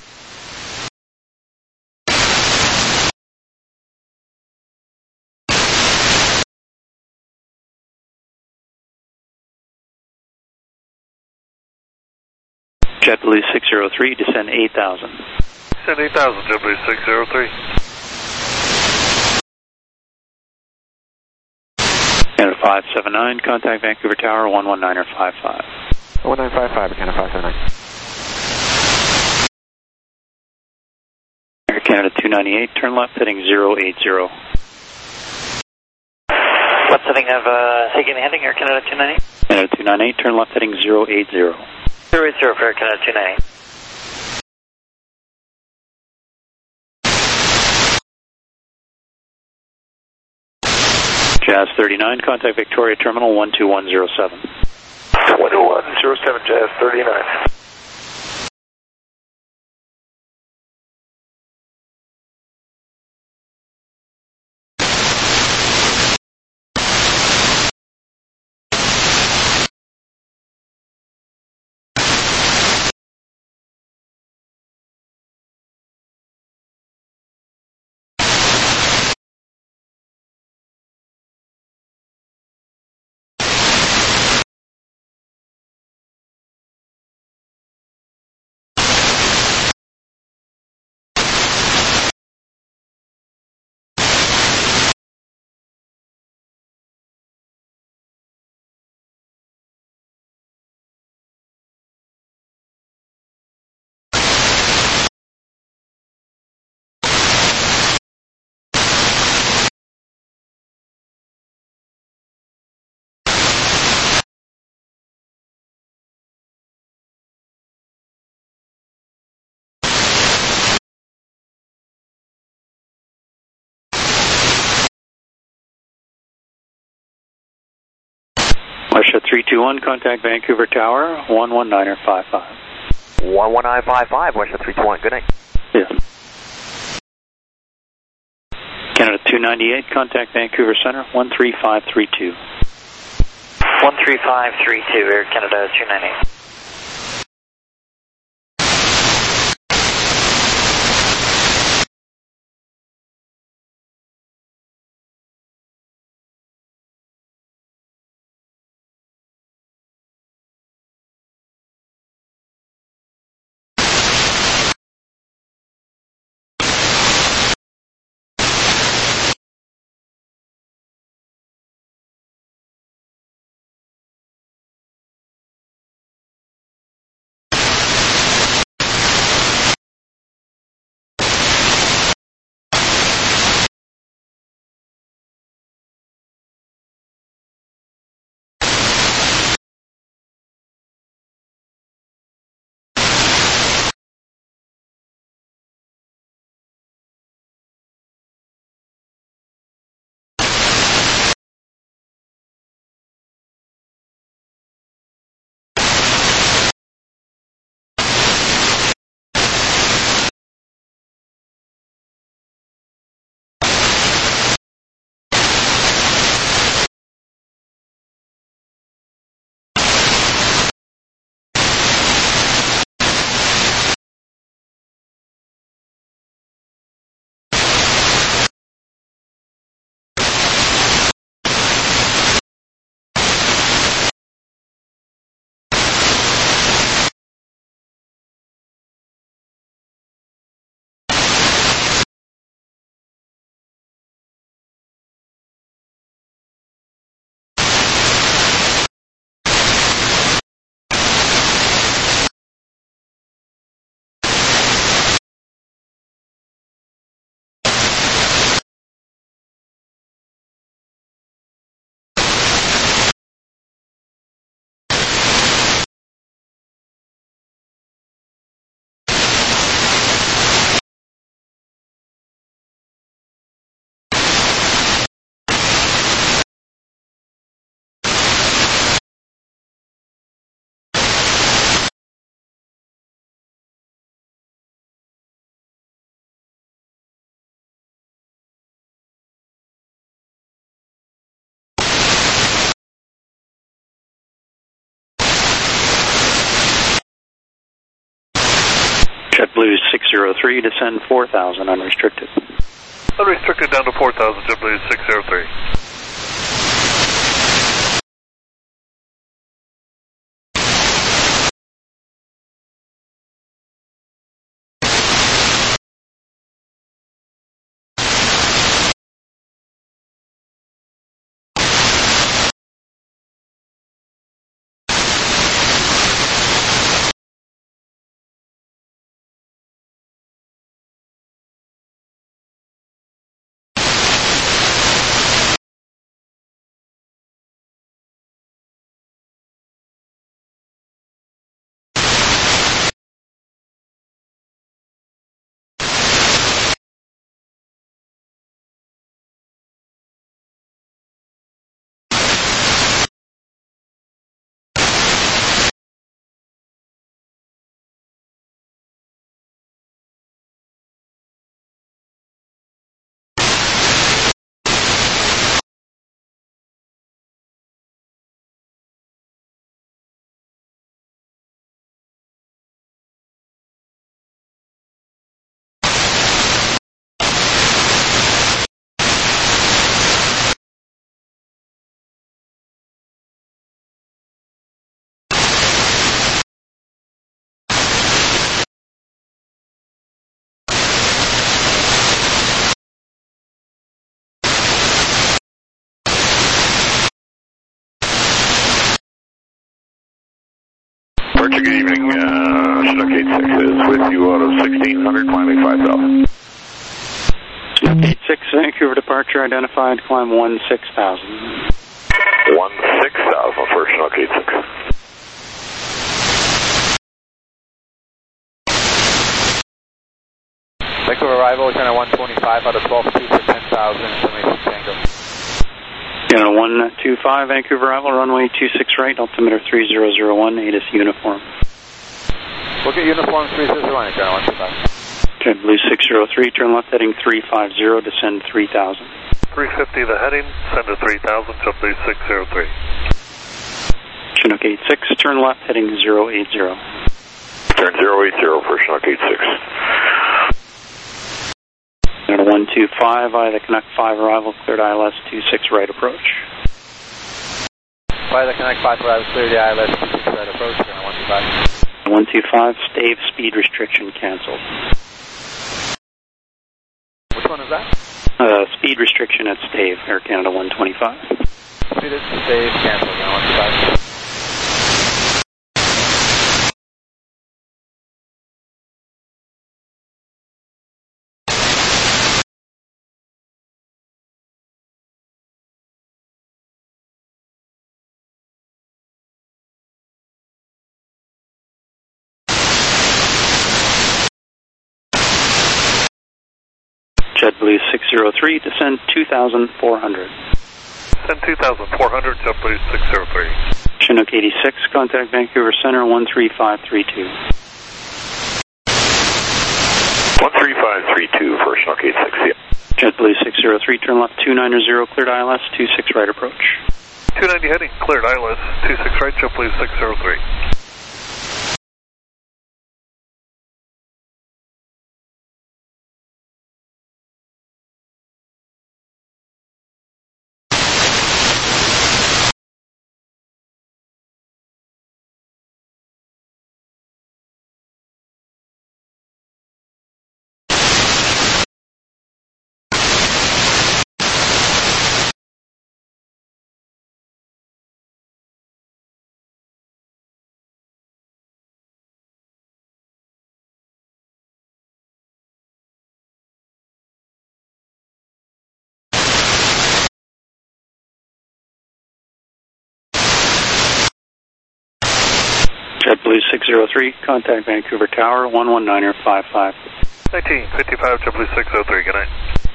JetBlue six zero three, descend eight thousand. Descend eight thousand, JetBlue six zero three. Canada five seven nine, contact Vancouver Tower one one nine five five. one nine five five, Canada five seven nine. Air Canada two ninety-eight, turn left heading zero eight zero. What setting of uh, taking the heading, Air Canada two ninety-eight? Canada two ninety-eight, turn left heading zero eight zero. zero eight zero for Air Canada two ninety-eight. Jazz thirty-nine, contact Victoria Terminal one two one zero seven. one two one zero seven, Jazz thirty-nine. Russia three two one, contact Vancouver Tower one one nine five five. one one nine five five, Russia three two one, good night. Yeah. Canada two ninety-eight, contact Vancouver Center one three five three two. one three five three two, Air Canada two ninety-eight. JetBlue six zero three, descend four thousand, unrestricted. Unrestricted down to four thousand, JetBlue six zero three. Departure, good evening. Uh, Chinook eight six is with you out of sixteen hundred, climbing five thousand. Chinook eight six, Vancouver departure identified, climb one six thousand. one six thousand for Chinook eight six. Vancouver arrival, Channel one twenty-five out of twelve two for ten thousand, information Tango. Channel one two five, Vancouver arrival, runway two six right, altimeter three zero zero one, A T I S uniform. We'll get uniform three zero zero one, Channel one two five. JetBlue six zero three, turn left heading three five zero, descend three thousand. three fifty the heading, send to three thousand, JetBlue six zero three. Chinook eight six, turn left heading zero eight zero. Turn zero eight zero for Chinook eight six. Channel one two five, via the Canuck five arrival, cleared I L S two six right approach. Via the Canuck five arrival, cleared the I L S two six right approach, Channel one two five. one two five, stave speed restriction canceled. Which one is that? Uh, speed restriction at stave, Air Canada one twenty-five. Speed is stave canceled, Channel one two five. JetBlue six zero three, descend two thousand four hundred. Send two thousand four hundred, JetBlue six zero three. Chinook eighty-six, contact Vancouver Center one three five three two. one three five three two for Chinook eight six, yeah. JetBlue six zero three, turn left two nine zero, cleared I L S two six right approach. two ninety heading, cleared I L S two six right, JetBlue six zero three. JetBlue six zero three, contact Vancouver Tower one one niner five five. nineteen fifty-five, JetBlue six zero three, good night.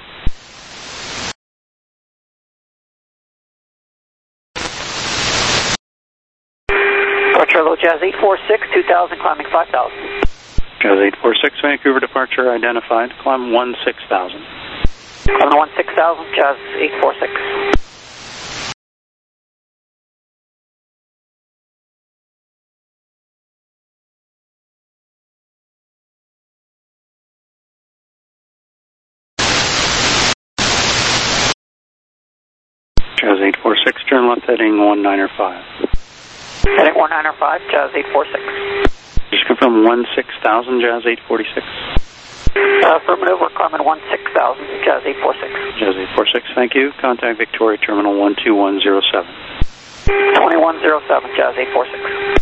Departure low Jazz eight four six, two thousand, climbing five thousand. Jazz eight four six, Vancouver departure identified, climb one six thousand. Climbing one six thousand, Jazz eight four six. Jazz eight four six, turn left heading one niner five. Heading one niner five, Jazz eight four six. Just confirm one six thousand, Jazz eight forty-six. Uh, affirmative, we're climbing one six thousand, Jazz eight four six. Jazz eight four six, thank you. Contact Victoria Terminal one two one zero seven. twenty-one oh seven, Jazz eight four six.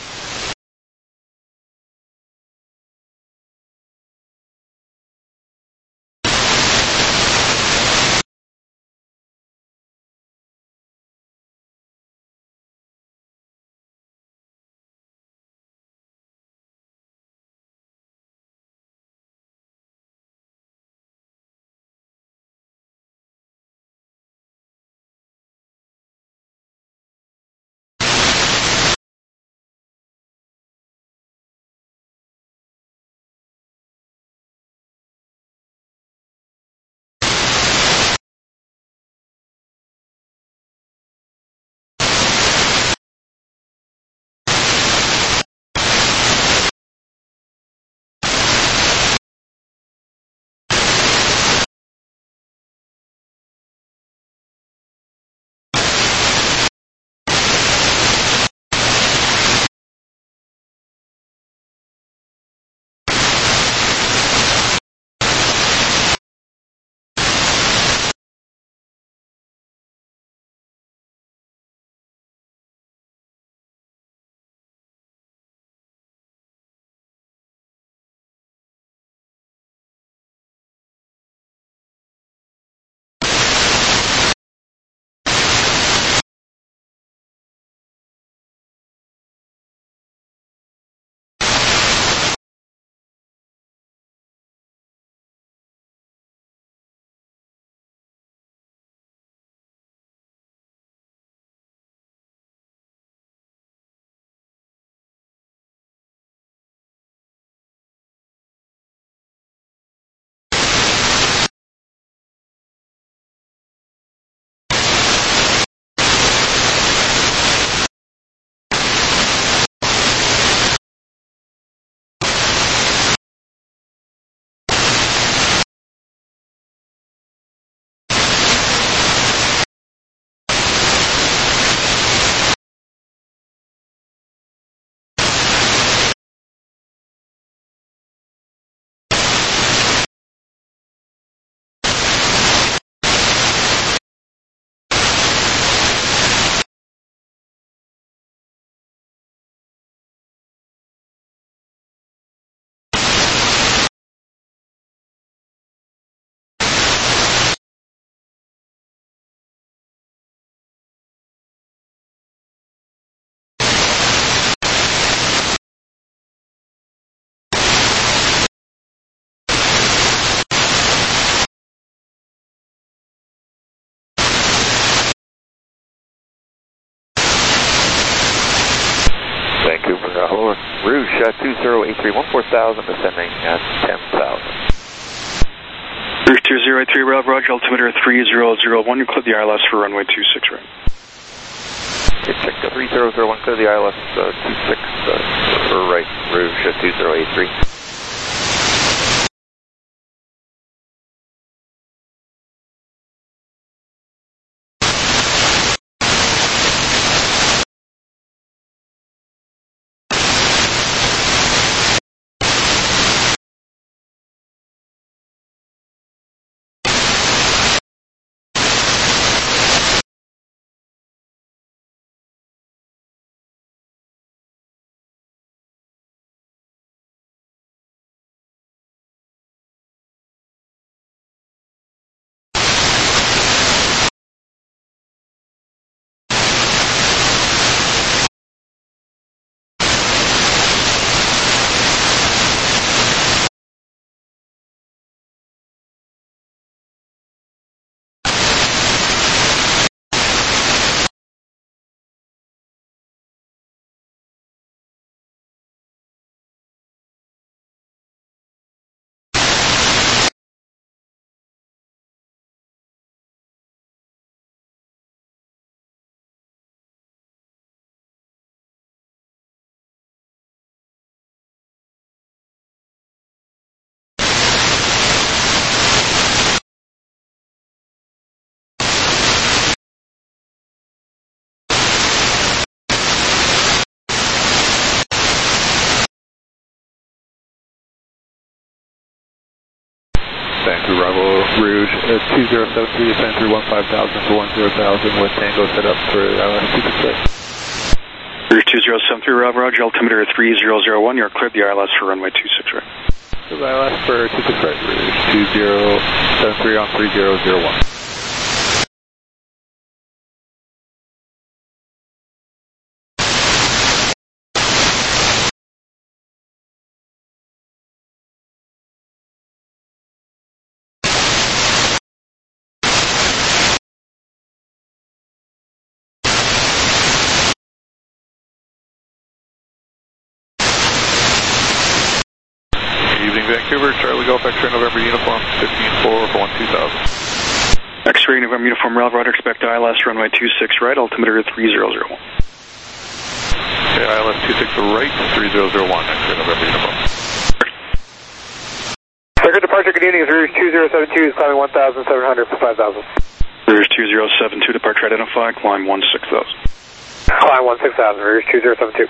Vancouver, uh, hello, Rouge uh, two zero eight three, one four thousand, descending at ten thousand. Rouge two zero eight three, Rob, Roger, altimeter three zero zero one, you clear the I L S for runway two six right. Okay, check uh, three zero zero one, clear the I L S uh, two six uh, for right, Rouge uh, two zero eight three. Rouge, uh, two zero seven three, descend through one five thousand to one zero thousand with Tango set up for I L S two six right. Rouge two zero seven three, Rob Roger, altimeter three zero zero one, you're cleared the I L S for runway two six right. I L S for two six right, Rouge two zero seven three on three zero zero one. Vancouver, Charlie Golf X-ray November uniform, fifteen four for one two thousand. X-ray November uniform, Ralph Ryder, expect I L S runway two six right, altimeter three zero zero one. Okay, I L S two six right, three zero zero one, X-ray November uniform. Circuit departure, good evening, Rouge two zero seven two is climbing one thousand seven hundred for five thousand. Rouge two zero seven two, departure identified, climb one six thousand. Climb one six thousand, Rouge two zero seven two.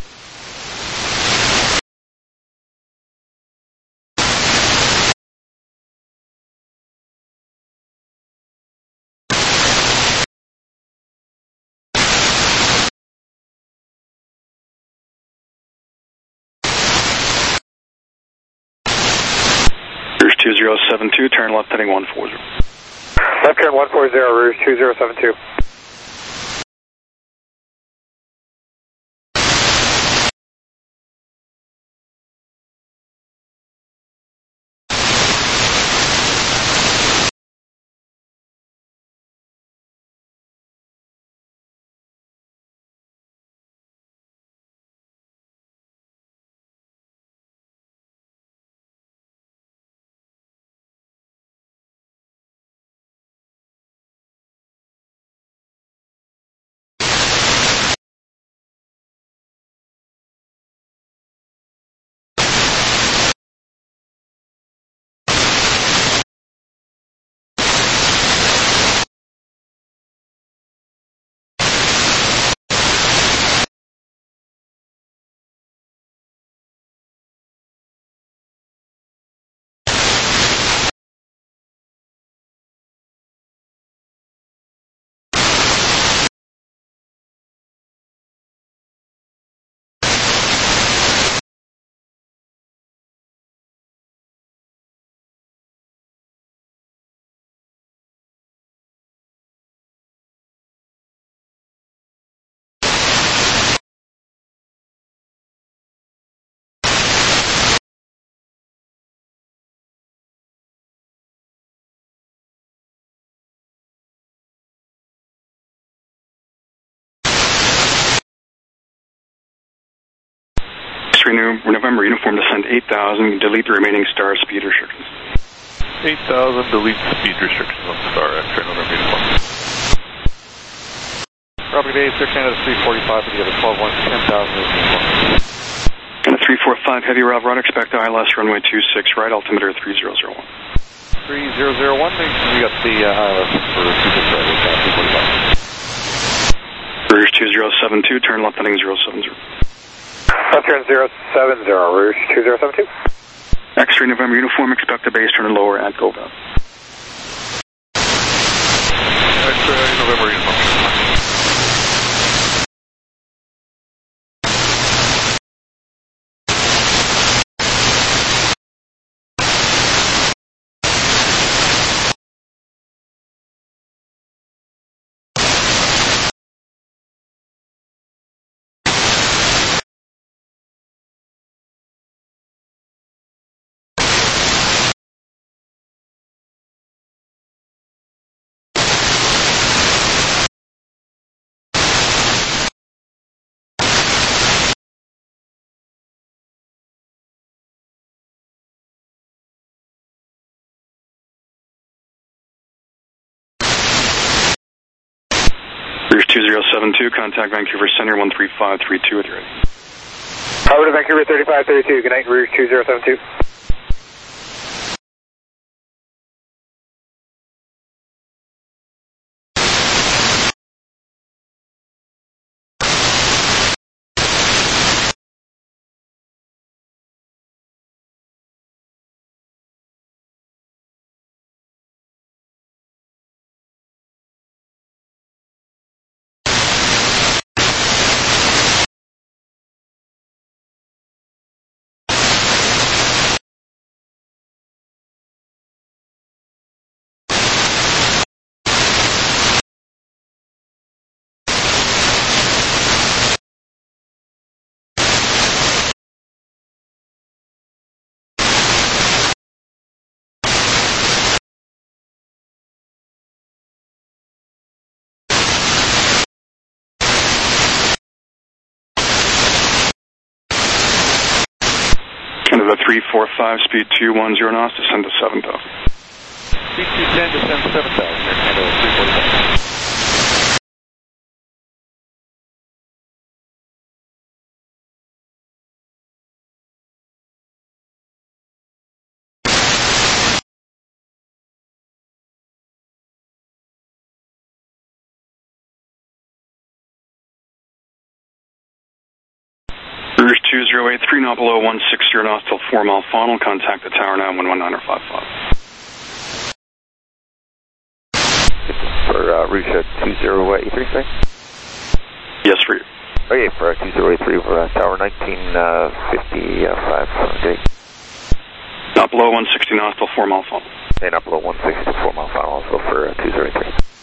two zero seven two, turn left heading one four zero. Left turn one four zero, Rouge two zero seven two. November uniform descend eight thousand, delete the remaining star speed restrictions. eight thousand, delete speed restrictions on star, X-ray November uniform. Robert eight, Sir Canada three forty-five, for the other twelve one, ten thousand is uniform. And a three four five, heavy Rob Rod, expect I L S runway two six right, altimeter three zero zero one. three zero zero one, we got the uh, I L S for two six right, uh, three forty-five. Rouge two zero seven two, turn left heading zero seven zero. Left turn zero seven zero, Rouge two zero seven two. X-ray November uniform, expect a base turn and lower at go bound. X-ray November uniform. Rouge two zero seven two, contact Vancouver Center one three five three two at your ready. Over to Vancouver thirty-five thirty-two, good night, Rouge two zero seven two. Into the three four five, speed two one zero knots, descend to seven thousand. Speed two ten, descend to seven thousand, Air Canada three forty-five. Rouge two zero eight three, not below one six zero knots till four mile final. Contact the tower now, one one nine or five five. For uh, Rouge two zero eight three, sorry? Yes, for you. Okay, for uh, two zero eight three, for uh, tower nineteen fifty-five, okay. Not below one sixty knots till four mile final. Okay, not below one sixty till four mile final, also for uh, two zero eight three.